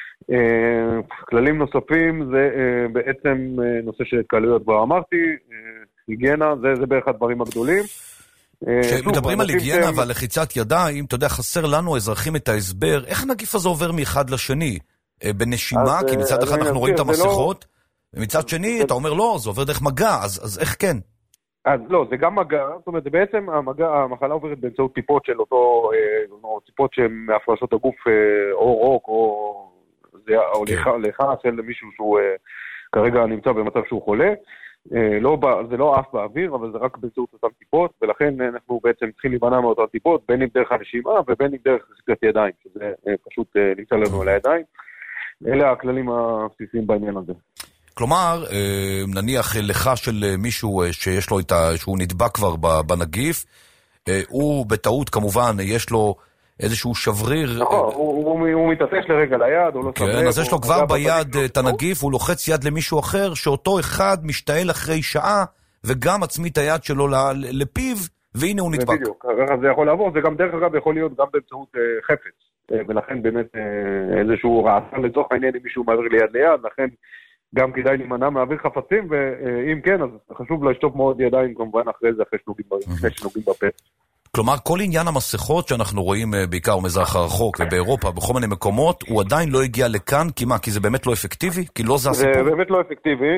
כללים נוספים זה בעצם נושא של התקהלויות כבר אמרתי, היגיינה, זה, זה בערך הדברים הגדולים. כשמדברים על היגיינה ועל לחיצת ידיים, אתה יודע, חסר לנו אזרחים את ההסבר, איך הנגיף הזה עובר מאחד לשני? בנשימה, כי מצד אחד אנחנו רואים את המסכות, ומצד שני אתה אומר לא, זה עובר דרך מגע, אז איך כן? אז לא, זה גם מגע, זאת אומרת, זה בעצם המגע, המחלה עוברת באמצעות טיפות של אותו, או טיפות שהן מהפרשות הגוף, או רוק, או, או לך של מישהו שהוא כרגע נמצא במצב שהוא חולה. לא, זה לא אף באוויר, אבל זה רק באמצעות אותן טיפות, ולכן אנחנו בעצם צריכים להימנע מאותן טיפות, בין אם דרך הנשימה ובין אם דרך חזקת ידיים, שזה פשוט נמצא לנו על הידיים. אלה הכללים הבסיסיים בעניין הזה. כלומר, נניח לך של מישהו שיש לו את ה... שהוא נדבק כבר בנגיף, הוא בטעות כמובן, יש לו איזשהו שבריר... נכון, הוא מתעטש לרגע ליד, הוא לא סבל. כן, אז יש לו כבר ביד את הנגיף, הוא לוחץ יד למישהו אחר, שאותו אחד משתעל אחרי שעה, וגם עצמי את היד שלו לפיו, והנה הוא נדבק. בדיוק, זה יכול לעבור, זה גם דרך אגב יכול להיות גם באמצעות חפץ, ולכן באמת איזשהו רעשה לצורך העניין אם מישהו מעביר ליד ליד, לכן גם כדאי להימנע מעביר חפצים, ואם כן, אז חשוב לשטוף מאוד ידיים כמובן אחרי זה, אחרי שנוגעים בפה. כלומר, כל עניין המסכות שאנחנו רואים בעיקר במזרח הרחוק ובאירופה, בכל מיני מקומות, הוא עדיין לא הגיע לכאן, כי מה? כי זה באמת לא אפקטיבי? כי לא זה הסיפור? זה באמת לא אפקטיבי.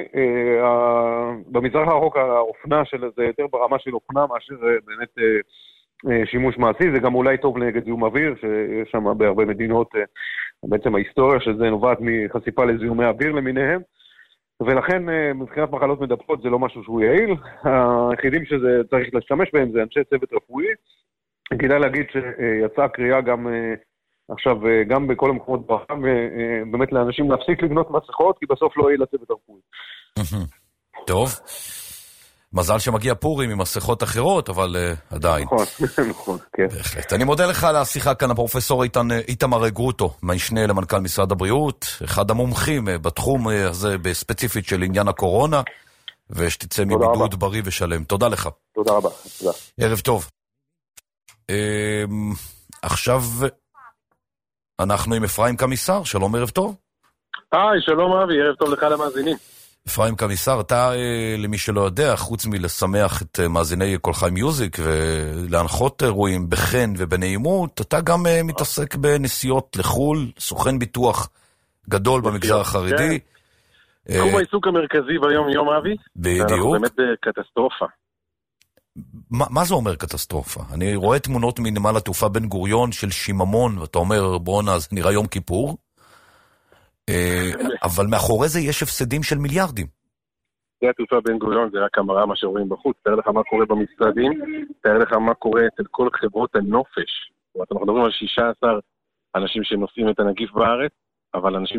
במזרח הרחוק האופנה של זה יותר ברמה של אופנה, מאשר באמת שימוש מעשי, זה גם אולי טוב נגד זיהום אוויר, שיש שם בהרבה מדינות, בעצם ההיסטוריה שזה נובעת מחשיפה לזיהומי אוויר למיניהם, ולכן מבחינת מחלות מדבקות זה לא משהו שהוא יעיל. היחידים שזה צריך להשתמש בהם זה אנשי צוות רפואי. כדאי להגיד שיצאה קריאה גם עכשיו, גם בכל המקומות בעולם, באמת לאנשים להפסיק לבנות מסכות, כי בסוף לא יהיה לצוות הרפואי. טוב. מזל שמגיע פורים עם מסכות אחרות, אבל uh, עדיין. נכון, נכון, כן. בהחלט. אני מודה לך על השיחה כאן, הפרופסור איתמר גרוטו, משנה למנכ"ל משרד הבריאות, אחד המומחים בתחום הזה, בספציפית של עניין הקורונה, ושתצא מבידוד בריא ושלם. תודה לך. תודה רבה. תודה. ערב טוב. עכשיו אנחנו עם אפרים קמיסר, שלום, ערב טוב. היי, שלום אבי, ערב טוב לך למאזינים. אפרים קמיסר, אתה, למי שלא יודע, חוץ מלשמח את מאזיני כל חי מיוזיק ולהנחות אירועים בחן ובנעימות, אתה גם מתעסק בנסיעות לחול, סוכן ביטוח גדול במגזר החרדי. תחום העיסוק המרכזי ביום יום אבי, בדיוק. אנחנו באמת בקטסטרופה. מה, מה זה אומר קטסטרופה? אני רואה תמונות מנמל התעופה בן גוריון של שיממון, ואתה אומר, בואנה, זה נראה יום כיפור. אבל מאחורי זה יש הפסדים של מיליארדים. זה התעופה בן גוריון, זה רק המראה מה שרואים בחוץ. תאר לך מה קורה במשרדים, תאר לך מה קורה אצל כל חברות הנופש. אנחנו מדברים על שישה עשר אנשים שנושאים את הנגיף בארץ, אבל אנשים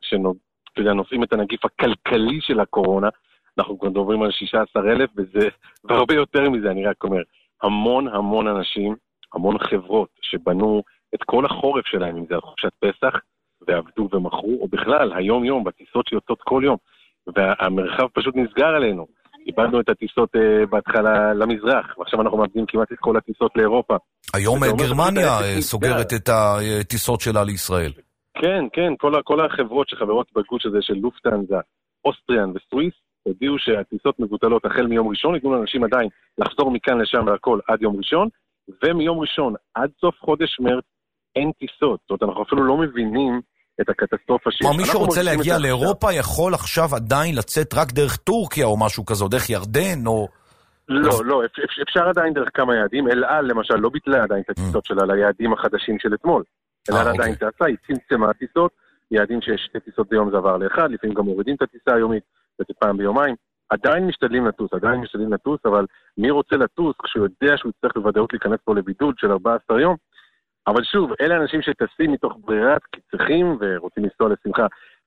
שנושאים את הנגיף הכלכלי של הקורונה, אנחנו כבר מדברים על שישה עשר אלף, וזה הרבה יותר מזה, אני רק אומר. המון המון אנשים, המון חברות שבנו את כל החורף שלהם, אם זה על חופשת פסח, ועבדו ומכרו, או בכלל, היום יום, בטיסות שיוצאות כל יום, והמרחב פשוט נסגר עלינו. איבדנו את הטיסות uh, בהתחלה למזרח, ועכשיו אנחנו מאבדים כמעט את כל הטיסות לאירופה. היום גרמניה סוגרת את הטיסות שלה לישראל. כן, כן, כל, כל החברות שחברות בגוש הזה של לופטהנזה, אוסטריאן וסוויס, הודיעו שהטיסות מבוטלות החל מיום ראשון, יתנו לאנשים עדיין לחזור מכאן לשם והכל עד יום ראשון, ומיום ראשון עד סוף חודש מרץ אין טיסות. זאת אומרת, אנחנו אפילו לא מבינים את הקטסטרופה שיש. מה, מי שרוצה להגיע לאירופה יכול עכשיו עדיין לצאת רק דרך טורקיה או משהו כזה, או דרך ירדן או... לא, לא, אפשר עדיין דרך כמה יעדים. אל על למשל לא ביטלה עדיין את הטיסות שלה ליעדים החדשים של אתמול. אל על עדיין תעשה, היא צמצמה טיסות, יעדים שיש שתי טיסות ביום זה עבר לאחד, לפעמים גם מורידים את הטיסה היומית, וזה פעם ביומיים. עדיין משתדלים לטוס, עדיין משתדלים לטוס, אבל מי רוצה לטוס כשהוא יודע שהוא יצטרך בוודאות להיכנס פה לבידוד של ארבעה עשר יום? אבל שוב, אלה אנשים שטסים מתוך ברירת כי צריכים ורוצים לנסוע לשמחה.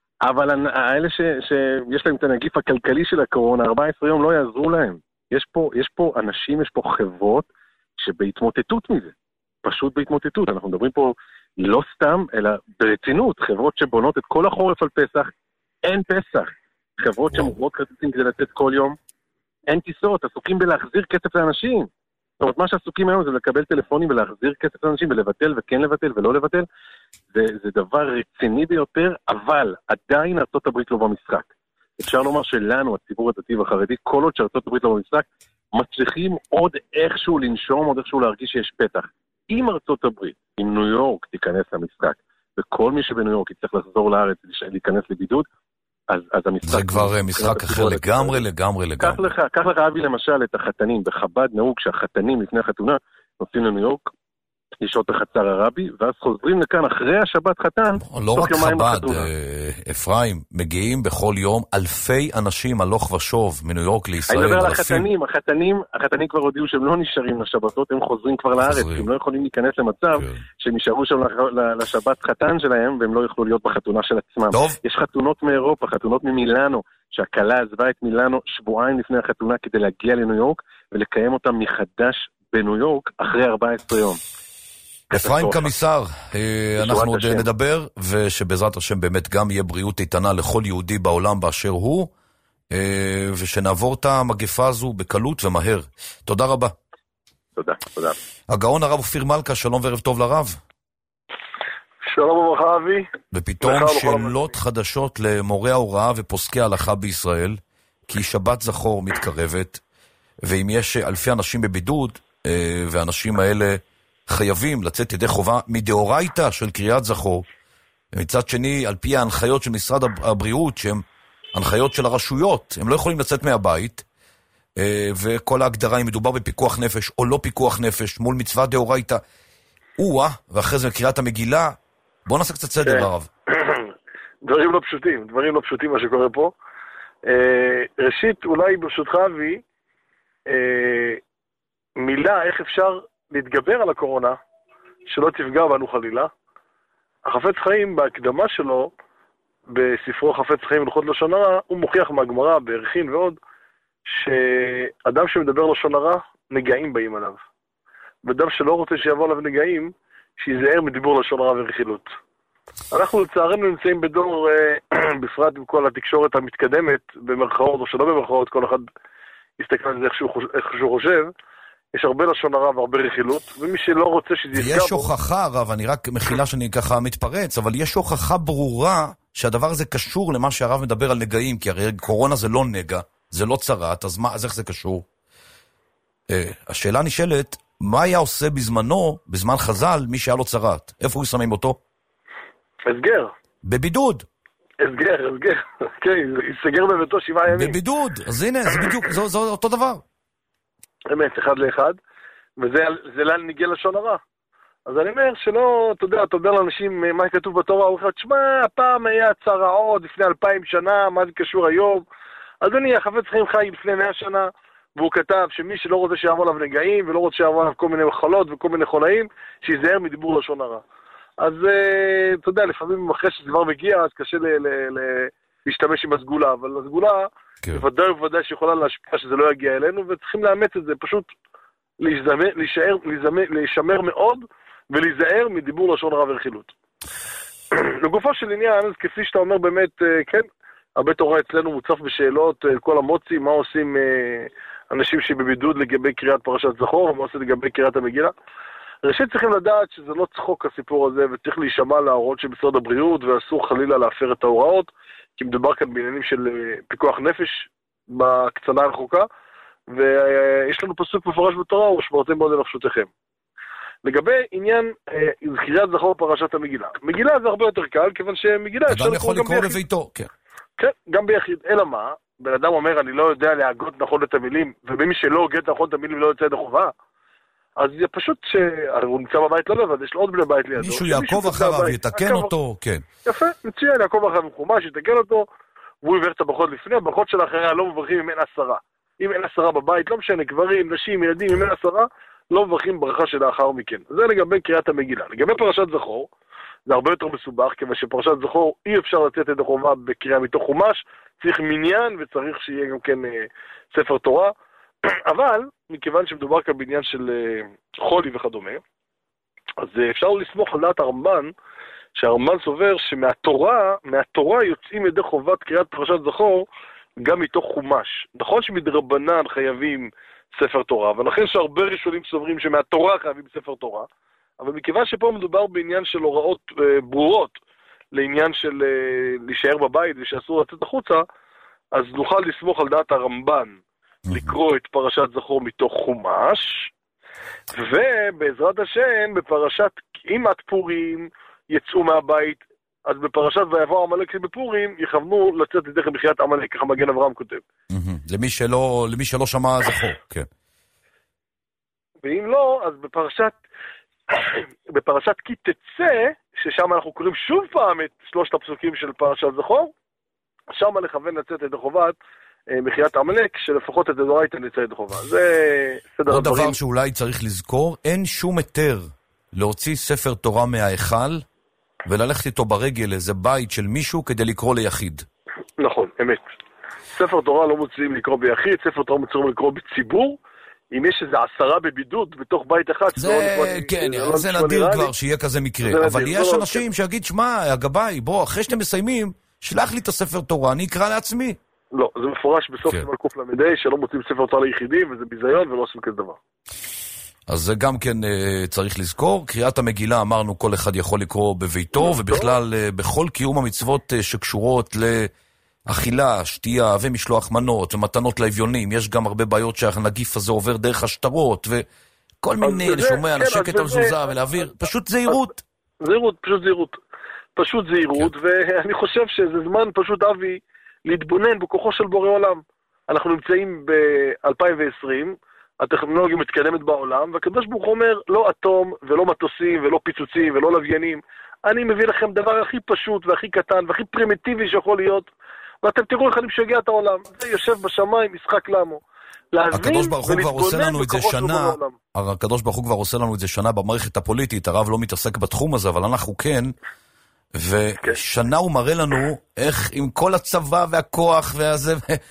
אבל האלה ש, שיש להם את הנגיף הכלכלי של הקורונה, ארבעה עשר יום לא יעזרו להם. יש פה, יש פה אנשים, יש פה חברות שבהתמוטטות מזה. פשוט בהתמוטטות. אנחנו מדברים פה לא סתם, אלא ברצינות. חברות שבונות את כל החורף על פסח, אין פסח. חברות שמוכרות כרטיסים כדי לצאת כל יום, אין טיסות, עסוקים בלהחזיר כסף לאנשים. זאת אומרת, מה שעסוקים היום זה לקבל טלפונים ולהחזיר כסף לאנשים ולבטל וכן לבטל ולא לבטל. זה, זה דבר רציני ביותר, אבל עדיין ארצות הברית לא במשחק. אפשר לומר שלנו, הציבור הדתי והחרדי, כל עוד שארצות הברית לא במשחק, מצליחים עוד איכשהו לנשום, עוד איכשהו להרגיש שיש פתח. אם ארצות הברית, אם ניו יורק תיכנס למשחק, וכל מי שבניו יורק יצטרך לחזור לארץ להיכנס לבידוד, אז, אז המשחק... זה כבר משחק אחר לגמרי, לגמרי, לגמרי. קח לך, קח לך אבי למשל את החתנים, בחב"ד נהוג שהחתנים לפני החתונה נוסעים לניו יורק, לשעות בחצר הרבי, ואז חוזרים לכאן אחרי השבת חתן. לא רק חב"ד, אפרים, מגיעים בכל יום אלפי אנשים הלוך ושוב מניו יורק לישראל. אני מדבר על החתנים, החתנים, החתנים כבר הודיעו שהם לא נשארים לשבתות, הם חוזרים כבר לארץ, הם לא יכולים להיכנס למצב שהם נשארו שם לשבת חתן שלהם, והם לא יוכלו להיות בחתונה של עצמם. יש חתונות מאירופה, חתונות ממילאנו, שהקלה עזבה את מילאנו שבועיים לפני החתונה כדי להגיע לניו יורק, ולקיים אותם מחדש בניו יורק אחרי ארבעה עשר יום. אפרים קמיסר, אנחנו עוד נדבר, ושבעזרת השם באמת גם יהיה בריאות איתנה לכל יהודי בעולם באשר הוא, ושנעבור את המגפה הזו בקלות ומהר. תודה רבה. תודה, תודה. הגאון הרב אופיר מלכה, שלום וערב טוב לרב. שלום וברכה אבי. ופתאום שאלות חדשות למורי ההוראה ופוסקי ההלכה בישראל, כי שבת זכור מתקרבת, ואם יש אלפי אנשים בבידוד, והאנשים האלה חייבים לצאת ידי חובה מדאורייתא של קריאת זכור, ומצד שני, על פי ההנחיות של משרד הבריאות, שהן הנחיות של הרשויות, הם לא יכולים לצאת מהבית, וכל ההגדרה אם מדובר בפיקוח נפש או לא פיקוח נפש, מול מצווה דאורייתא, או-אה, ואחרי זה קריאת המגילה, בוא נעשה קצת סדר הרב. דברים לא פשוטים, דברים לא פשוטים מה שקורה פה. ראשית, אולי ברשותך אבי, מילה איך אפשר להתגבר על הקורונה, שלא תפגע בנו חלילה. החפץ חיים בהקדמה שלו, בספרו חפץ חיים הלכות לשון הרע, הוא מוכיח מהגמרא, בערכין ועוד, שאדם שמדבר לשון הרע, נגעים באים עליו. ואדם שלא רוצה שיבוא עליו נגעים, שיזהר מדיבור לשון הרע ורכילות. אנחנו לצערנו נמצאים בדור, בפרט עם כל התקשורת המתקדמת, במרכאות או שלא במרכאות, כל אחד יסתכל על זה איך שהוא, איך שהוא חושב, יש הרבה לשון הרע והרבה רכילות, ומי שלא רוצה שזה יפגע בו... ויש הוכחה, רב, אני רק מחילה שאני ככה מתפרץ, אבל יש הוכחה ברורה שהדבר הזה קשור למה שהרב מדבר על נגעים, כי הרי קורונה זה לא נגע, זה לא צרת, אז, מה, אז איך זה קשור? Uh, השאלה נשאלת, מה היה עושה בזמנו, בזמן חז"ל, מי שהיה לו צרת? איפה הוא שמים אותו? הסגר. בבידוד. הסגר, הסגר. כן, הסגר בביתו שבעה ימים. בבידוד, אז הנה, זה בדיוק, זה, זה אותו דבר. אמת, אחד לאחד, וזה לאן נגיע לשון הרע. אז אני אומר שלא, אתה יודע, אתה אומר לאנשים מה כתוב בתורה, הוא אומר, תשמע, הפעם היה צרעות לפני אלפיים שנה, מה זה קשור היום? אדוני, החפץ חיים חי לפני מאה שנה, והוא כתב שמי שלא רוצה שיעבור עליו נגעים, ולא רוצה שיעבור עליו כל מיני מחלות וכל מיני חולאים, שיזהר מדיבור לשון הרע. אז אתה יודע, לפעמים אחרי שזה כבר מגיע, אז קשה ל- ל- ל- להשתמש עם הסגולה, אבל הסגולה, כן. בוודאי ובוודאי שיכולה להשפיע שזה לא יגיע אלינו, וצריכים לאמץ את זה, פשוט להיזמר, להישאר, להיזמר, להישמר מאוד, ולהיזהר מדיבור לשון הרע ורכילות. לגופו של עניין, אז כפי שאתה אומר באמת, כן, הרבה תורה אצלנו מוצף בשאלות, כל המוציא, מה עושים אנשים שבבידוד לגבי קריאת פרשת זכור, מה עושים לגבי קריאת המגילה. ראשית צריכים לדעת שזה לא צחוק הסיפור הזה, וצריך להישמע להוראות של משרד הבריאות, ואסור חלילה להפר את ההוראות, כי מדובר כאן בעניינים של פיקוח נפש בקצנה הרחוקה, ויש לנו פסוק מפורש בתורה, ושמרתם מאוד לנפשותיכם. לגבי עניין קריאת זכור פרשת המגילה. מגילה זה הרבה יותר קל, כיוון שמגילה... אדם יכול לקרוא לביתו, כן. כן, גם ביחיד. אלא מה? בן אדם אומר, אני לא יודע להגות נכון את המילים, ומי שלא הוגה נכון את המילים לא יוצא ידי חובה. אז זה פשוט שהוא נמצא בבית לא לבד, יש לו עוד בני בית לידו. מישהו יעקב אחריו, יתקן אותו, כן. יפה, מצוין, יעקב אחריו חומש, יתקן אותו, והוא יבר את הברכות לפני, הברכות של האחריה לא מברכים אם אין עשרה. אם אין עשרה בבית, לא משנה, גברים, נשים, ילדים, אם אין עשרה, לא מברכים ברכה שלאחר מכן. זה לגבי קריאת המגילה. לגבי פרשת זכור, זה הרבה יותר מסובך, כיוון שפרשת זכור אי אפשר לצאת ידי חובה בקריאה מתוך חומש, צריך מניין וצריך שיהיה גם כן אה, ספר תורה, אבל מכיוון שמדובר כאן בעניין של אה, חולי וכדומה, אז אה, אפשר לסמוך על דעת הרמב"ן, שהרמב"ן סובר שמהתורה, מהתורה יוצאים ידי חובת קריאת פרשת זכור גם מתוך חומש. נכון שמדרבנן חייבים ספר תורה, ולכן שהרבה ראשונים סוברים שמהתורה חייבים ספר תורה, אבל מכיוון שפה מדובר בעניין של הוראות אה, ברורות, לעניין של אה, להישאר בבית ושאסור לצאת החוצה, אז נוכל לסמוך על דעת הרמב"ן לקרוא את פרשת זכור מתוך חומש, ובעזרת השם, בפרשת כמעט פורים יצאו מהבית, אז בפרשת ויבוא עמלק בפורים יכוונו לצאת ידיכם מחיית עמלק, ככה מגן אברהם כותב. למי שלא, למי שלא שמע זכור, כן. ואם לא, אז בפרשת בפרשת כי תצא, ששם אנחנו קוראים שוב פעם את שלושת הפסוקים של פרשת זכור, שם לכוון לצאת ידי חובת מחיית עמלק, שלפחות את הדורייתא נצא ידי חובה. זה סדר עוד הדברים. דבר שאולי צריך לזכור, אין שום היתר להוציא ספר תורה מההיכל, וללכת איתו ברגל איזה בית של מישהו כדי לקרוא ליחיד. נכון, אמת. ספר תורה לא מוצאים לקרוא ביחיד, ספר תורה מוצאים לקרוא בציבור, אם יש איזה עשרה בבידוד בתוך בית אחד, זה, כן, זה נדיר כבר שיהיה כזה מקרה, אבל יש אנשים שיגיד, שמע, הגבאי, בוא, אחרי שאתם מסיימים, שלח לי את הספר תורה, אני אקרא לעצמי. לא, זה מפורש בסוף סימן קוף למדי, שלא מוצאים ספר תורה ליחידים, וזה ביזיון ולא עושים כזה דבר. אז זה גם כן צריך לזכור, קריאת המגילה אמרנו כל אחד יכול לקרוא בביתו, ובכלל בכל קיום המצוות שקשורות לאכילה, שתייה ומשלוח מנות ומתנות לאביונים, יש גם הרבה בעיות שהנגיף הזה עובר דרך השטרות, וכל מיני, אני שומע, לשקט על זוזה ולהעביר, פשוט זהירות. זהירות, פשוט זהירות. פשוט זהירות, ואני חושב שזה זמן פשוט אבי להתבונן בכוחו של בורא עולם. אנחנו נמצאים ב-אלפיים ועשרים, הטכנולוגיה מתקדמת בעולם, והקדוש ברוך הוא אומר, לא אטום ולא מטוסים ולא פיצוצים ולא לוויינים, אני מביא לכם דבר הכי פשוט והכי קטן והכי פרימיטיבי שיכול להיות, ואתם תראו איך אני משגע את העולם. זה יושב בשמיים, משחק למו. הקדוש ברוך הוא כבר עושה לנו את זה שנה, הקדוש ברוך הוא כבר עושה לנו את זה שנה במערכת הפוליטית, הרב לא מתעסק בתחום הזה, אבל אנחנו כן, ושנה הוא מראה לנו איך עם כל הצבא והכוח והזה,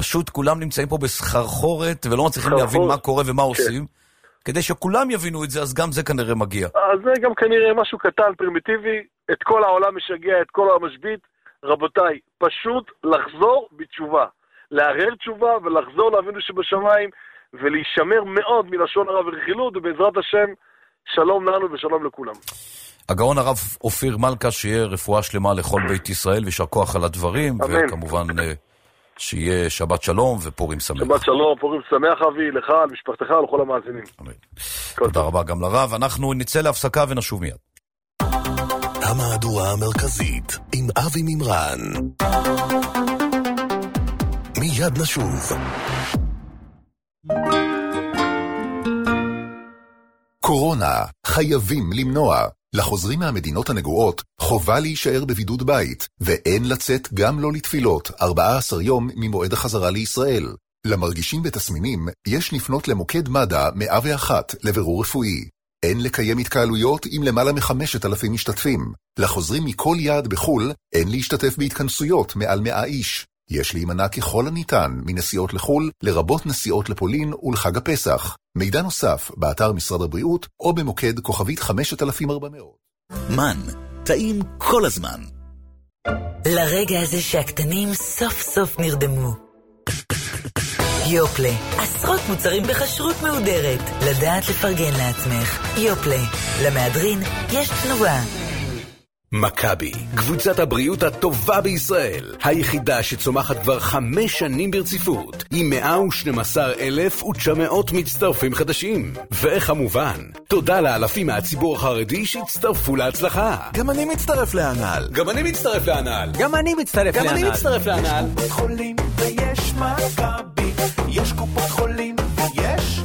פשוט כולם נמצאים פה בסחרחורת, ולא מצליחים להבין מה קורה ומה עושים. כדי שכולם יבינו את זה, אז גם זה כנראה מגיע. אז זה גם כנראה משהו קטן, פרימיטיבי, את כל העולם משגע, את כל העולם משבית. רבותיי, פשוט לחזור בתשובה. לערער תשובה ולחזור לאבינו שבשמיים, ולהישמר מאוד מלשון הרע ורכילות, ובעזרת השם, שלום לנו ושלום לכולם. הגאון הרב אופיר מלכה, שיהיה רפואה שלמה לכל בית ישראל, וישר כוח על הדברים, אמן. וכמובן שיהיה שבת שלום ופורים שמח. שבת שלום, פורים שמח אבי, לך, על משפחתך, לכל המאזינים. אמן. תודה רבה גם לרב. אנחנו נצא להפסקה ונשוב מיד. המהדורה המרכזית עם אבי מימרן. מיד נשוב. קורונה, חייבים למנוע. לחוזרים מהמדינות הנגועות, חובה להישאר בבידוד בית, ואין לצאת גם לא לתפילות, ארבעה עשר יום ממועד החזרה לישראל. למרגישים בתסמינים, יש לפנות למוקד מד"א מאה ואחת לבירור רפואי. אין לקיים התקהלויות עם למעלה מחמשת אלפים משתתפים. לחוזרים מכל יעד בחול, אין להשתתף בהתכנסויות מעל מאה איש. יש להימנע ככל הניתן מנסיעות לחול, לרבות נסיעות לפולין ולחג הפסח. מידע נוסף באתר משרד הבריאות או במוקד כוכבית חמשת אלפים וארבע מאות. מן, טעים כל הזמן. לרגע הזה שהקטנים סוף סוף נרדמו. יופלה, עשרות מוצרים בכשרות מהודרת. לדעת לפרגן לעצמך. יופלה, למהדרין יש תנובה. מכבי, קבוצת הבריאות הטובה בישראל, היחידה שצומחת כבר חמש שנים ברציפות, עם מאה ושתים עשרה אלף ותשע מאות מצטרפים חדשים. וכמובן, תודה לאלפים מהציבור החרדי שהצטרפו להצלחה. גם אני מצטרף להנהל. גם אני מצטרף להנהל. גם אני מצטרף להנהל. גם אני מצטרף להנהל. יש קופות חולים ויש מכבי, יש קופות חולים ויש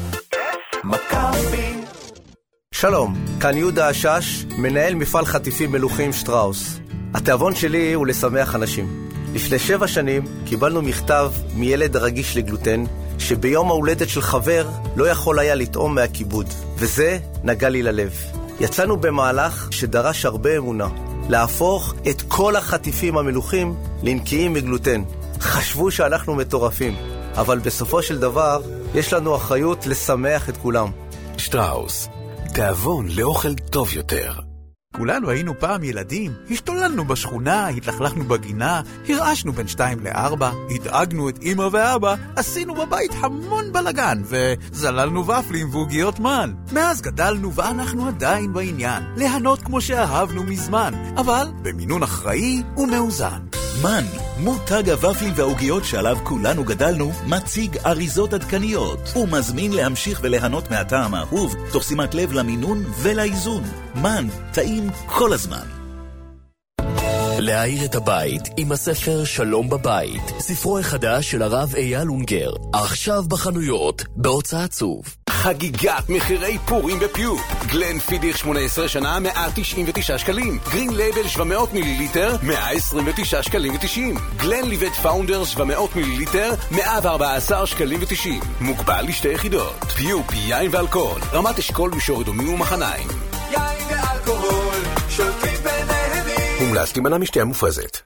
מכבי. שלום, כאן יהודה השש, מנהל מפעל חטיפים מלוכים שטראוס. התיאבון שלי הוא לשמח אנשים. לפני שבע שנים קיבלנו מכתב מילד רגיש לגלוטן, שביום ההולדת של חבר לא יכול היה לטעום מהכיבוד, וזה נגע לי ללב. יצאנו במהלך שדרש הרבה אמונה, להפוך את כל החטיפים המלוכים לנקיים מגלוטן. חשבו שאנחנו מטורפים, אבל בסופו של דבר יש לנו אחריות לשמח את כולם. שטראוס, תיאבון לאוכל טוב יותר. כולנו היינו פעם ילדים, השתוללנו בשכונה, התלכלכנו בגינה, הרעשנו בין שתיים לארבע, הדאגנו את אמא ואבא, עשינו בבית המון בלגן, וזללנו ופלים ועוגיות מן. מאז גדלנו ואנחנו עדיין בעניין, ליהנות כמו שאהבנו מזמן, אבל במינון אחראי ומאוזן. מן, מותג הוופלים והעוגיות שעליו כולנו גדלנו, מציג אריזות עדכניות, ומזמין להמשיך וליהנות מהטעם האהוב, תוך שימת לב למינון ולאיזון. מן, טעים כל הזמן. להאיר את הבית עם הספר שלום בבית, ספרו החדש של הרב אייל אונגר, עכשיו בחנויות, בהוצאת צוב. חגיגת מחירי פורים בפיופ. גלן פידיך שמונה עשרה שנה מאה תשעים ותשעה שקלים. גרין לייבל שבע מאות מיליליטר מאה עשרים ותשעה שקלים ותשעים. גלן ליבט פאונדר שבע מאות מיליליטר מאה וארבע עשרה שקלים ותשעים. מוגבל לשתי יחידות. פיופ, יין ואלכוהול. רמת אשכול מישור אדומים ומחניים. יין ואלכוהול שולטים ונהנים. מומלץ להימנע משתייה מופרזת.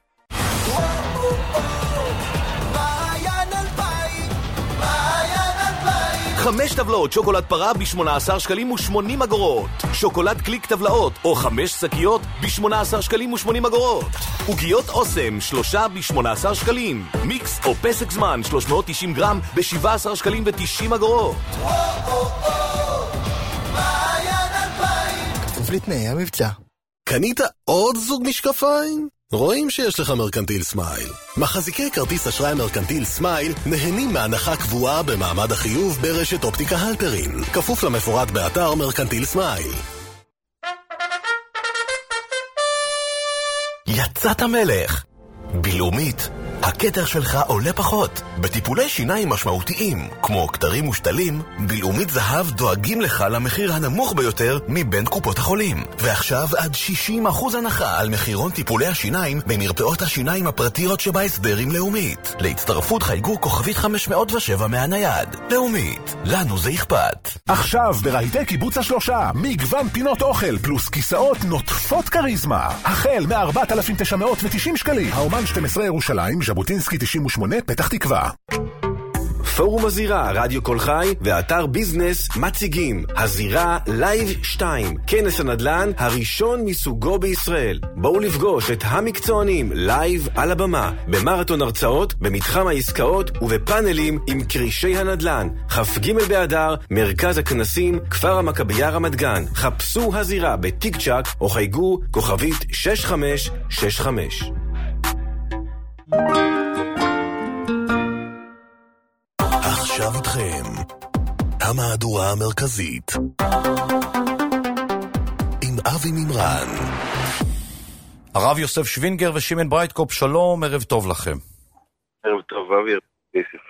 חמש טבלאות שוקולד פרה ב-שמונה עשר שקלים ושמונים אגורות. שוקולד קליק טבלאות או חמש שקיות ב-שמונה עשר שקלים ושמונים אגורות. עוגיות אוסם שלושה ב-שמונה עשר שקלים. מיקס או פסק זמן שלוש מאות תשעים גרם ב-שבע עשרה שקלים ו-תשעים אגורות. כפוף לתנאי המבצע. קנית עוד זוג משקפיים? רואים שיש לך מרקנטיל סמייל. מחזיקי כרטיס אשראי מרקנטיל סמייל נהנים מהנחה קבועה במעמד החיוב ברשת אופטיקה הלפרין. כפוף למפורט באתר מרקנטיל סמייל. יצאת מלך! בלאומית, הקטר שלך עולה פחות. בטיפולי שיניים משמעותיים, כמו כתרים ושתלים, בלאומית זהב דואגים לך למחיר הנמוך ביותר מבין קופות החולים. ועכשיו עד שישים אחוז הנחה על מחירון טיפולי השיניים במרפאות השיניים הפרטיות שבהסדר עם לאומית. להצטרפות חייגו כוכבית חמש מאות ושבע מהנייד. לאומית, לנו זה אכפת. עכשיו ברהיטי קיבוץ השלושה, מגוון פינות אוכל פלוס כיסאות נוטפות קריזמה. החל מ-ארבעת אלפים תשע מאות ותשעים שקלים. האומן שתים עשרה ירושלים, ז'בוטינסקי תשעים ושמונה, פתח תקווה. פורום הזירה, רדיו כל חי ואתר ביזנס מציגים הזירה לייב שתיים, כנס הנדל"ן הראשון מסוגו בישראל. בואו לפגוש את המקצוענים לייב על הבמה, במרתון הרצאות, במתחם העסקאות ובפאנלים עם קרישי הנדל"ן. כ"ג באדר, מרכז הכנסים, כפר המכבייה רמת גן. חפשו הזירה בטיק צ'ק או חייגו כוכבית שש חמש שש חמש. עכשיו איתכם, המהדורה המרכזית עם אבי מימרן. הרב יוסף שווינגר ושמן ברייטקופ, שלום, ערב טוב לכם. ערב טוב, אבי יוסף.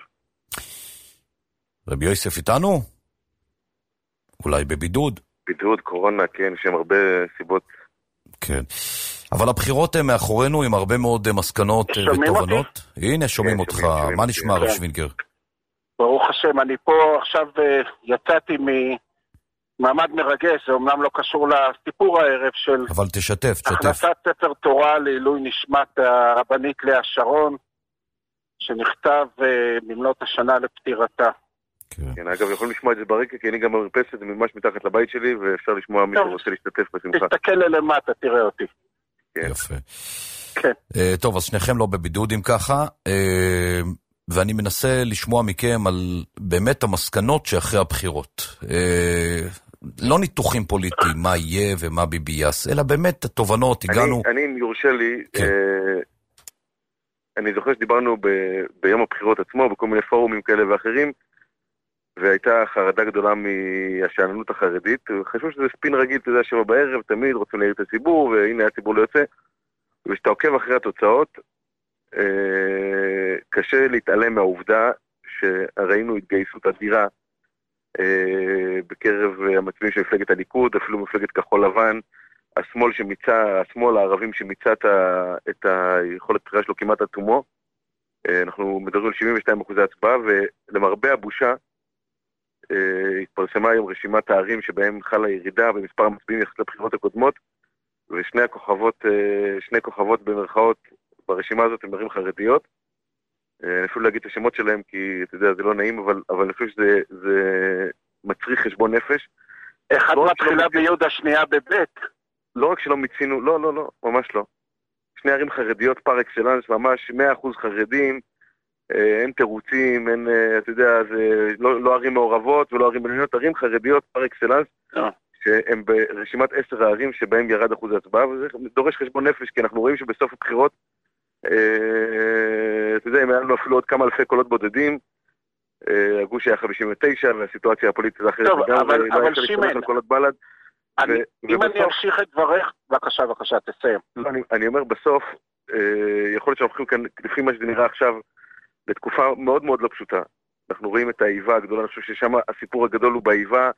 רבי יוסף איתנו? אולי בבידוד? בידוד, קורונה, כן, שם הרבה סיבות. כן. אבל הבחירות הן מאחורינו עם הרבה מאוד מסקנות ותובנות. הנה, שומעים אותך. מה נשמע, הרב שווינגר? ברוך השם, אני פה עכשיו יצאתי ממעמד מרגש, זה אומנם לא קשור לסיפור הערב של... אבל תשתף, תשתף. הכנסת ספר תורה לעילוי נשמת הרבנית לאה שרון, שנכתב במלאת השנה לפטירתה. כן, אגב, יכולים לשמוע את זה ברקע, כי אני גם במרפסת, זה ממש מתחת לבית שלי, ואפשר לשמוע מי שרוצה להשתתף בשמחה. תסתכל למטה, תראה אותי. יפה. כן. טוב, אז שניכם לא בבידוד אם ככה. ואני מנסה לשמוע מכם על באמת המסקנות שאחרי הבחירות. אה, לא ניתוחים פוליטיים, מה יהיה ומה ביבי יעשה, אלא באמת התובנות, הגענו... אני, אני יורשה לי, כן. אה, אני זוכר שדיברנו ב, ביום הבחירות עצמו, בכל מיני פורומים כאלה ואחרים, והייתה חרדה גדולה מהשאננות החרדית, וחשבו שזה ספין רגיל, אתה יודע, שבע בערב, תמיד רוצים להעיר את הציבור, והנה הציבור לא יוצא, ושאתה עוקב אחרי התוצאות, קשה להתעלם מהעובדה שראינו התגייסות אדירה בקרב המצביעים של מפלגת הליכוד, אפילו מפלגת כחול לבן, השמאל שמיצה, השמאל הערבים שמיצה את היכולת בחירה שלו כמעט עד תומו. אנחנו מדברים על שבעים ושתיים אחוז הצבעה, ולמרבה הבושה התפרסמה היום רשימת הערים שבהם חלה ירידה במספר המצביעים יחס לבחירות הקודמות, ושני הכוכבות, שני כוכבות במרכאות ברשימה הזאת הם ערים חרדיות. אני אפילו להגיד את השמות שלהם, כי אתה יודע, זה לא נעים, אבל, אבל אני חושב שזה זה מצריך חשבון נפש. אחד לא מתחילה ביהודה, שנייה בבית. לא רק שלא מיצינו, לא, לא, לא, ממש לא. שני ערים חרדיות פר אקסלנס, ממש מאה אחוז חרדים, אין תירוצים, אין, אתה יודע, זה לא, לא ערים מעורבות ולא ערים בינוניות, ערים חרדיות פר אקסלנס, שהם ברשימת עשר הערים שבהם ירד אחוז ההצבעה, וזה דורש חשבון נפש, כי אנחנו רואים שבסוף הבחירות, אתה יודע, אם היה לנו אפילו עוד כמה אלפי קולות בודדים, הגוש היה חמישים ותשע, והסיטואציה הפוליטית האחרת, טוב, אבל, אבל שימן, אני, אם ובסוף, אני אמשיך את דברך, בבקשה, בבקשה, תסיים. לא, אני, אני אומר, בסוף, יכול להיות שאנחנו הולכים כאן, לפי מה שזה נראה עכשיו, לתקופה מאוד מאוד לא פשוטה. אנחנו רואים את האיבה הגדולה, אני חושב ששם הסיפור הגדול הוא באיבה,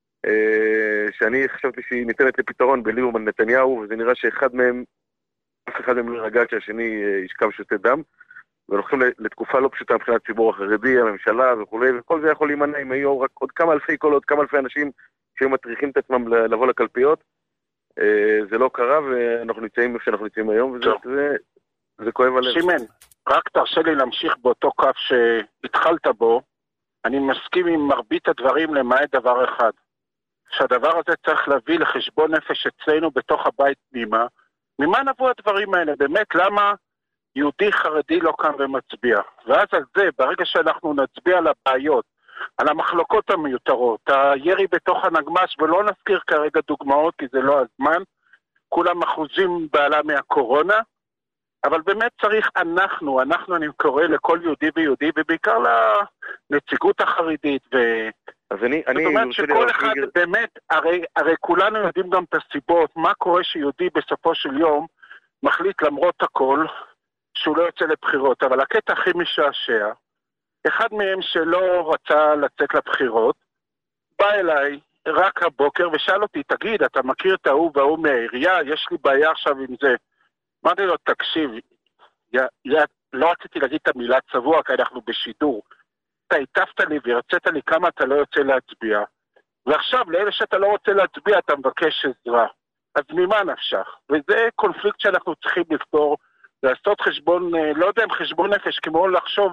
שאני חשבתי שהיא ניתנת לפתרון בליברמן נתניהו, וזה נראה שאחד מהם, אף אחד מהם לא רגע שהשני ישכב שותה דם, והולכים לתקופה לא פשוטה מבחינת הציבור החרדי, הממשלה וכו', וכל זה יכול להימנע אם היו רק עוד כמה אלפי קולות, כמה אלפי אנשים שהיו מטריחים את עצמם לבוא לקלפיות. זה לא קרה, ואנחנו נמצאים איפה שאנחנו נמצאים היום, וזה זה, זה כואב הלב. שימן, רק תרשה לי להמשיך באותו קו שהתחלת בו. אני מסכים עם מרבית הדברים למעט דבר אחד, שהדבר הזה צריך להביא לחשבון נפש אצלנו בתוך הבית פנימה. ממה נבוא הדברים האלה? באמת, למה יהודי חרדי לא קם ומצביע? ואז על זה, ברגע שאנחנו נצביע על הבעיות, על המחלוקות המיותרות, הירי בתוך הנגמש, ולא נזכיר כרגע דוגמאות כי זה לא הזמן, כולם אחוזים בעלה מהקורונה, אבל באמת צריך אנחנו, אנחנו אני קורא לכל יהודי ויהודי, ובעיקר לנציגות החרדית, ו... אז אני, אני... זאת אומרת שכל אחד להגיד... באמת, הרי, הרי כולנו יודעים גם את הסיבות, מה קורה שיהודי בסופו של יום מחליט למרות הכל, שהוא לא יוצא לבחירות, אבל הקטע הכי משעשע, אחד מהם שלא רצה לצאת לבחירות, בא אליי רק הבוקר ושאל אותי, תגיד, אתה מכיר את ההוא וההוא מהעירייה? יש לי בעיה עכשיו עם זה. אמרתי לו, תקשיב, יא, יא, לא רציתי להגיד את המילה צבוע, כי אנחנו בשידור. אתה היטפת לי והרצית לי כמה אתה לא יוצא להצביע, ועכשיו לאלה שאתה לא רוצה להצביע אתה מבקש עזרה. אז ממה נפשך? וזה קונפליקט שאנחנו צריכים לפתור, לעשות חשבון, לא יודע אם חשבון נפש, כמו לחשוב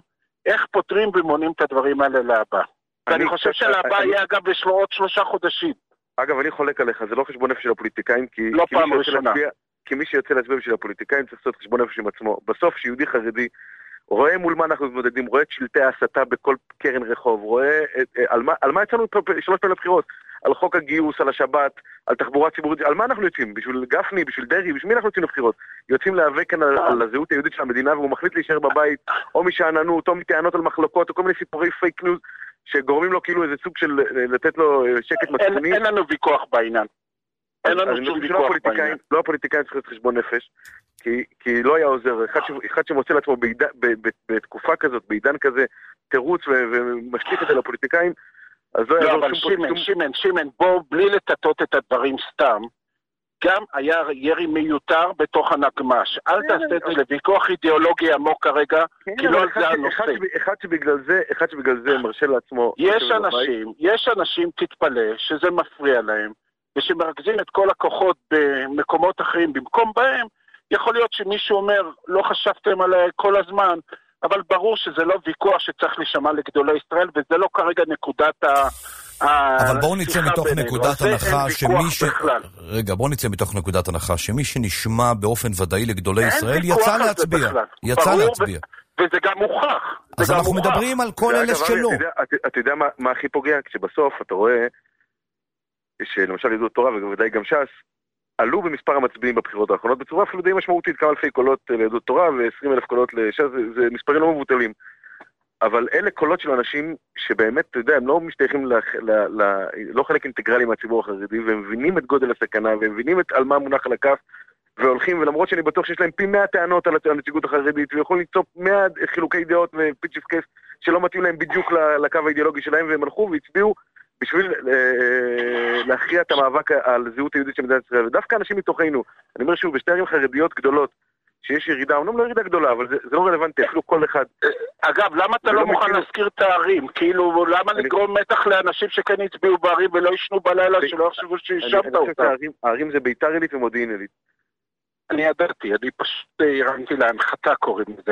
איך פותרים ומונים את הדברים האלה להבא. ואני חושב שלהבא יהיה אגב בשלועות שלושה חודשים. אגב, אני חולק עליך, זה לא חשבון נפש של הפוליטיקאים, כי, לא כי, פעם מי ראשונה. להצביע, כי מי שיוצא להצביע בשביל הפוליטיקאים צריך לעשות חשבון נפש עם עצמו. בסוף שיהודי חרדי רואה מול מה אנחנו מתמודדים, רואה את שלטי ההסתה בכל קרן רחוב, רואה את, על, מה, על מה יצאנו שלוש פעמים לבחירות? על חוק הגיוס, על השבת, על תחבורה ציבורית, על מה אנחנו יוצאים? בשביל גפני, בשביל דרי, בשביל מי אנחנו יוצאים לבחירות? יוצאים להיאבק כאן על, על הזהות היהודית של המדינה, והוא מחליט להישאר בבית, או משעננות, או מטענות על מחלוקות, או כל מיני סיפורי פייק ניוז, שגורמים לו כאילו איזה סוג של לתת לו שקט מצפוני. אין, אין לנו ויכוח בעניין. אין לנו שום ויכוח בעניין. לא הפוליטיקאים צריכים לעשות חשבון נפש, כי, כי לא היה עוזר. אחד, ש, אחד שמוצא לעצמו בעיד, ב, ב, בתקופה כזאת, בעידן כזה, תירוץ ו, ומשליך את זה לפוליטיקאים, אז לא, לא, יעזור אבל שום שימן, שימן, שימן, בוא, בלי לטטות את הדברים סתם, גם היה ירי מיותר בתוך הנגמש. אל תעשה את זה לוויכוח אידיאולוגי עמוק כרגע, כי לא על זה הנושא. אחד שבגלל זה, אחד שבגלל זה מרשה לעצמו... יש אנשים, יש אנשים, תתפלא, שזה מפריע להם, ושמרכזים את כל הכוחות במקומות אחרים במקום בהם, יכול להיות שמישהו אומר, לא חשבתם עליי כל הזמן, אבל ברור שזה לא ויכוח שצריך לשמע לגדולי ישראל, וזה לא כרגע נקודת ה... אבל בואו נצא מתוך נקודת הנחה שמי ש... רגע, בואו נצא מתוך נקודת הנחה שמי שנשמע באופן ודאי לגדולי ישראל יצא להצביע. יצא להצביע. וזה גם מוכח. אז אנחנו מדברים על כל אלה שלא. אתה יודע מה הכי פוגע? כשבסוף אתה רואה שלמשל יהדות תורה ובוודאי גם ש"ס עלו במספר המצביעים בבחירות האחרונות בצורה אפילו די משמעותית, כמה אלפי קולות ליהדות תורה ו-עשרים אלף קולות לש"ס, זה, זה מספרים לא מבוטלים. אבל אלה קולות של אנשים שבאמת, אתה יודע, הם לא משתייכים, ל, ל, ל, לא חלק אינטגרלי מהציבור החרדי, והם מבינים את גודל הסכנה, והם מבינים את על מה מונח על הכף, והולכים, ולמרות שאני בטוח שיש להם פי מאה טענות על הנציגות החרדית, ויכולים ליצור מאה חילוקי דעות ופיצ'יף קייס שלא מתאים להם בדיוק לקו האידיאולוגי שלהם, והם הלכו והצביעו בשביל אה, להכריע את המאבק על זהות היהודית של מדינת ישראל. ודווקא אנשים מתוכנו, אני אומר שוב, בשתי ערים חרדיות גדולות, שיש ירידה, אומנם לא ירידה גדולה, אבל זה, זה לא רלוונטי, אפילו כל אחד. אגב, למה אתה לא מוכן להזכיר את הערים? כאילו, למה לגרום מתח לאנשים שכן הצביעו בערים ולא ישנו בלילה, שלא יחשבו שישבת אותם? הערים זה ביתר עילית ומודיעין עילית. אני ידעתי, אני פשוט הרמתי להנחתה קוראים לזה.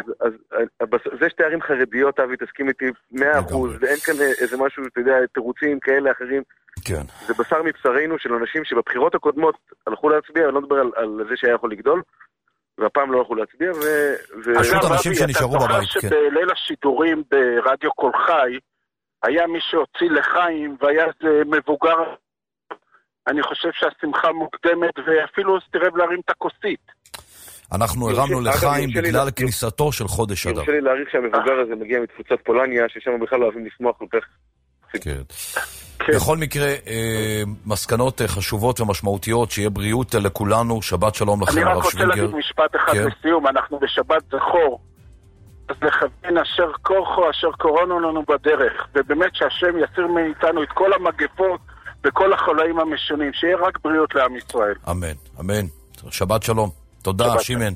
זה שתי ערים חרדיות, אבי, תסכים איתי מאה אחוז, ואין כאן איזה משהו, אתה יודע, תירוצים כאלה אחרים. זה בשר מבשרנו של אנשים שבבחירות הקודמות הלכו להצביע, אני לא מדבר על זה שהיה יכול לגדול, והפעם לא הלכו להצביע, ו... פשוט אנשים שנשארו בבית, כן. אתה זוכר שבליל השידורים ברדיו קול חי, היה מי שהוציא לחיים, והיה זה מבוגר, אני חושב שהשמחה מוקדמת, ואפילו סתירב להרים את הכוסית. אנחנו הרמנו לחיים בגלל כניסתו של חודש אדר. יורשה לי להעריך שהמבוגר הזה מגיע מתפוצת פולניה, ששם בכלל לא אוהבים לשמוח כל כך. כן. בכל מקרה, מסקנות חשובות ומשמעותיות, שיהיה בריאות לכולנו, שבת שלום לכם, הרב שווינגר. אני רק רוצה להגיד משפט אחד לסיום, אנחנו בשבת זכור, אז לכוון אשר כוחו, אשר קורונו לנו בדרך, ובאמת שהשם יסיר מאיתנו את כל המגפות וכל החולאים המשונים, שיהיה רק בריאות לעם ישראל. אמן, אמן. שבת שלום. תודה, שימן.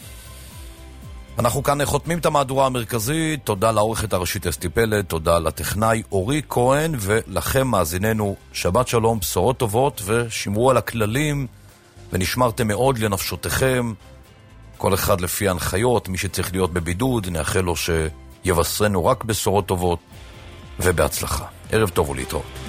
אנחנו כאן חותמים את המהדורה המרכזית, תודה לעורכת הראשית אסתי פלד, תודה לטכנאי אורי כהן, ולכם מאזיננו שבת שלום, בשורות טובות, ושמרו על הכללים, ונשמרתם מאוד לנפשותיכם, כל אחד לפי ההנחיות, מי שצריך להיות בבידוד, נאחל לו שיבשרנו רק בשורות טובות, ובהצלחה. ערב טוב ולהתראות.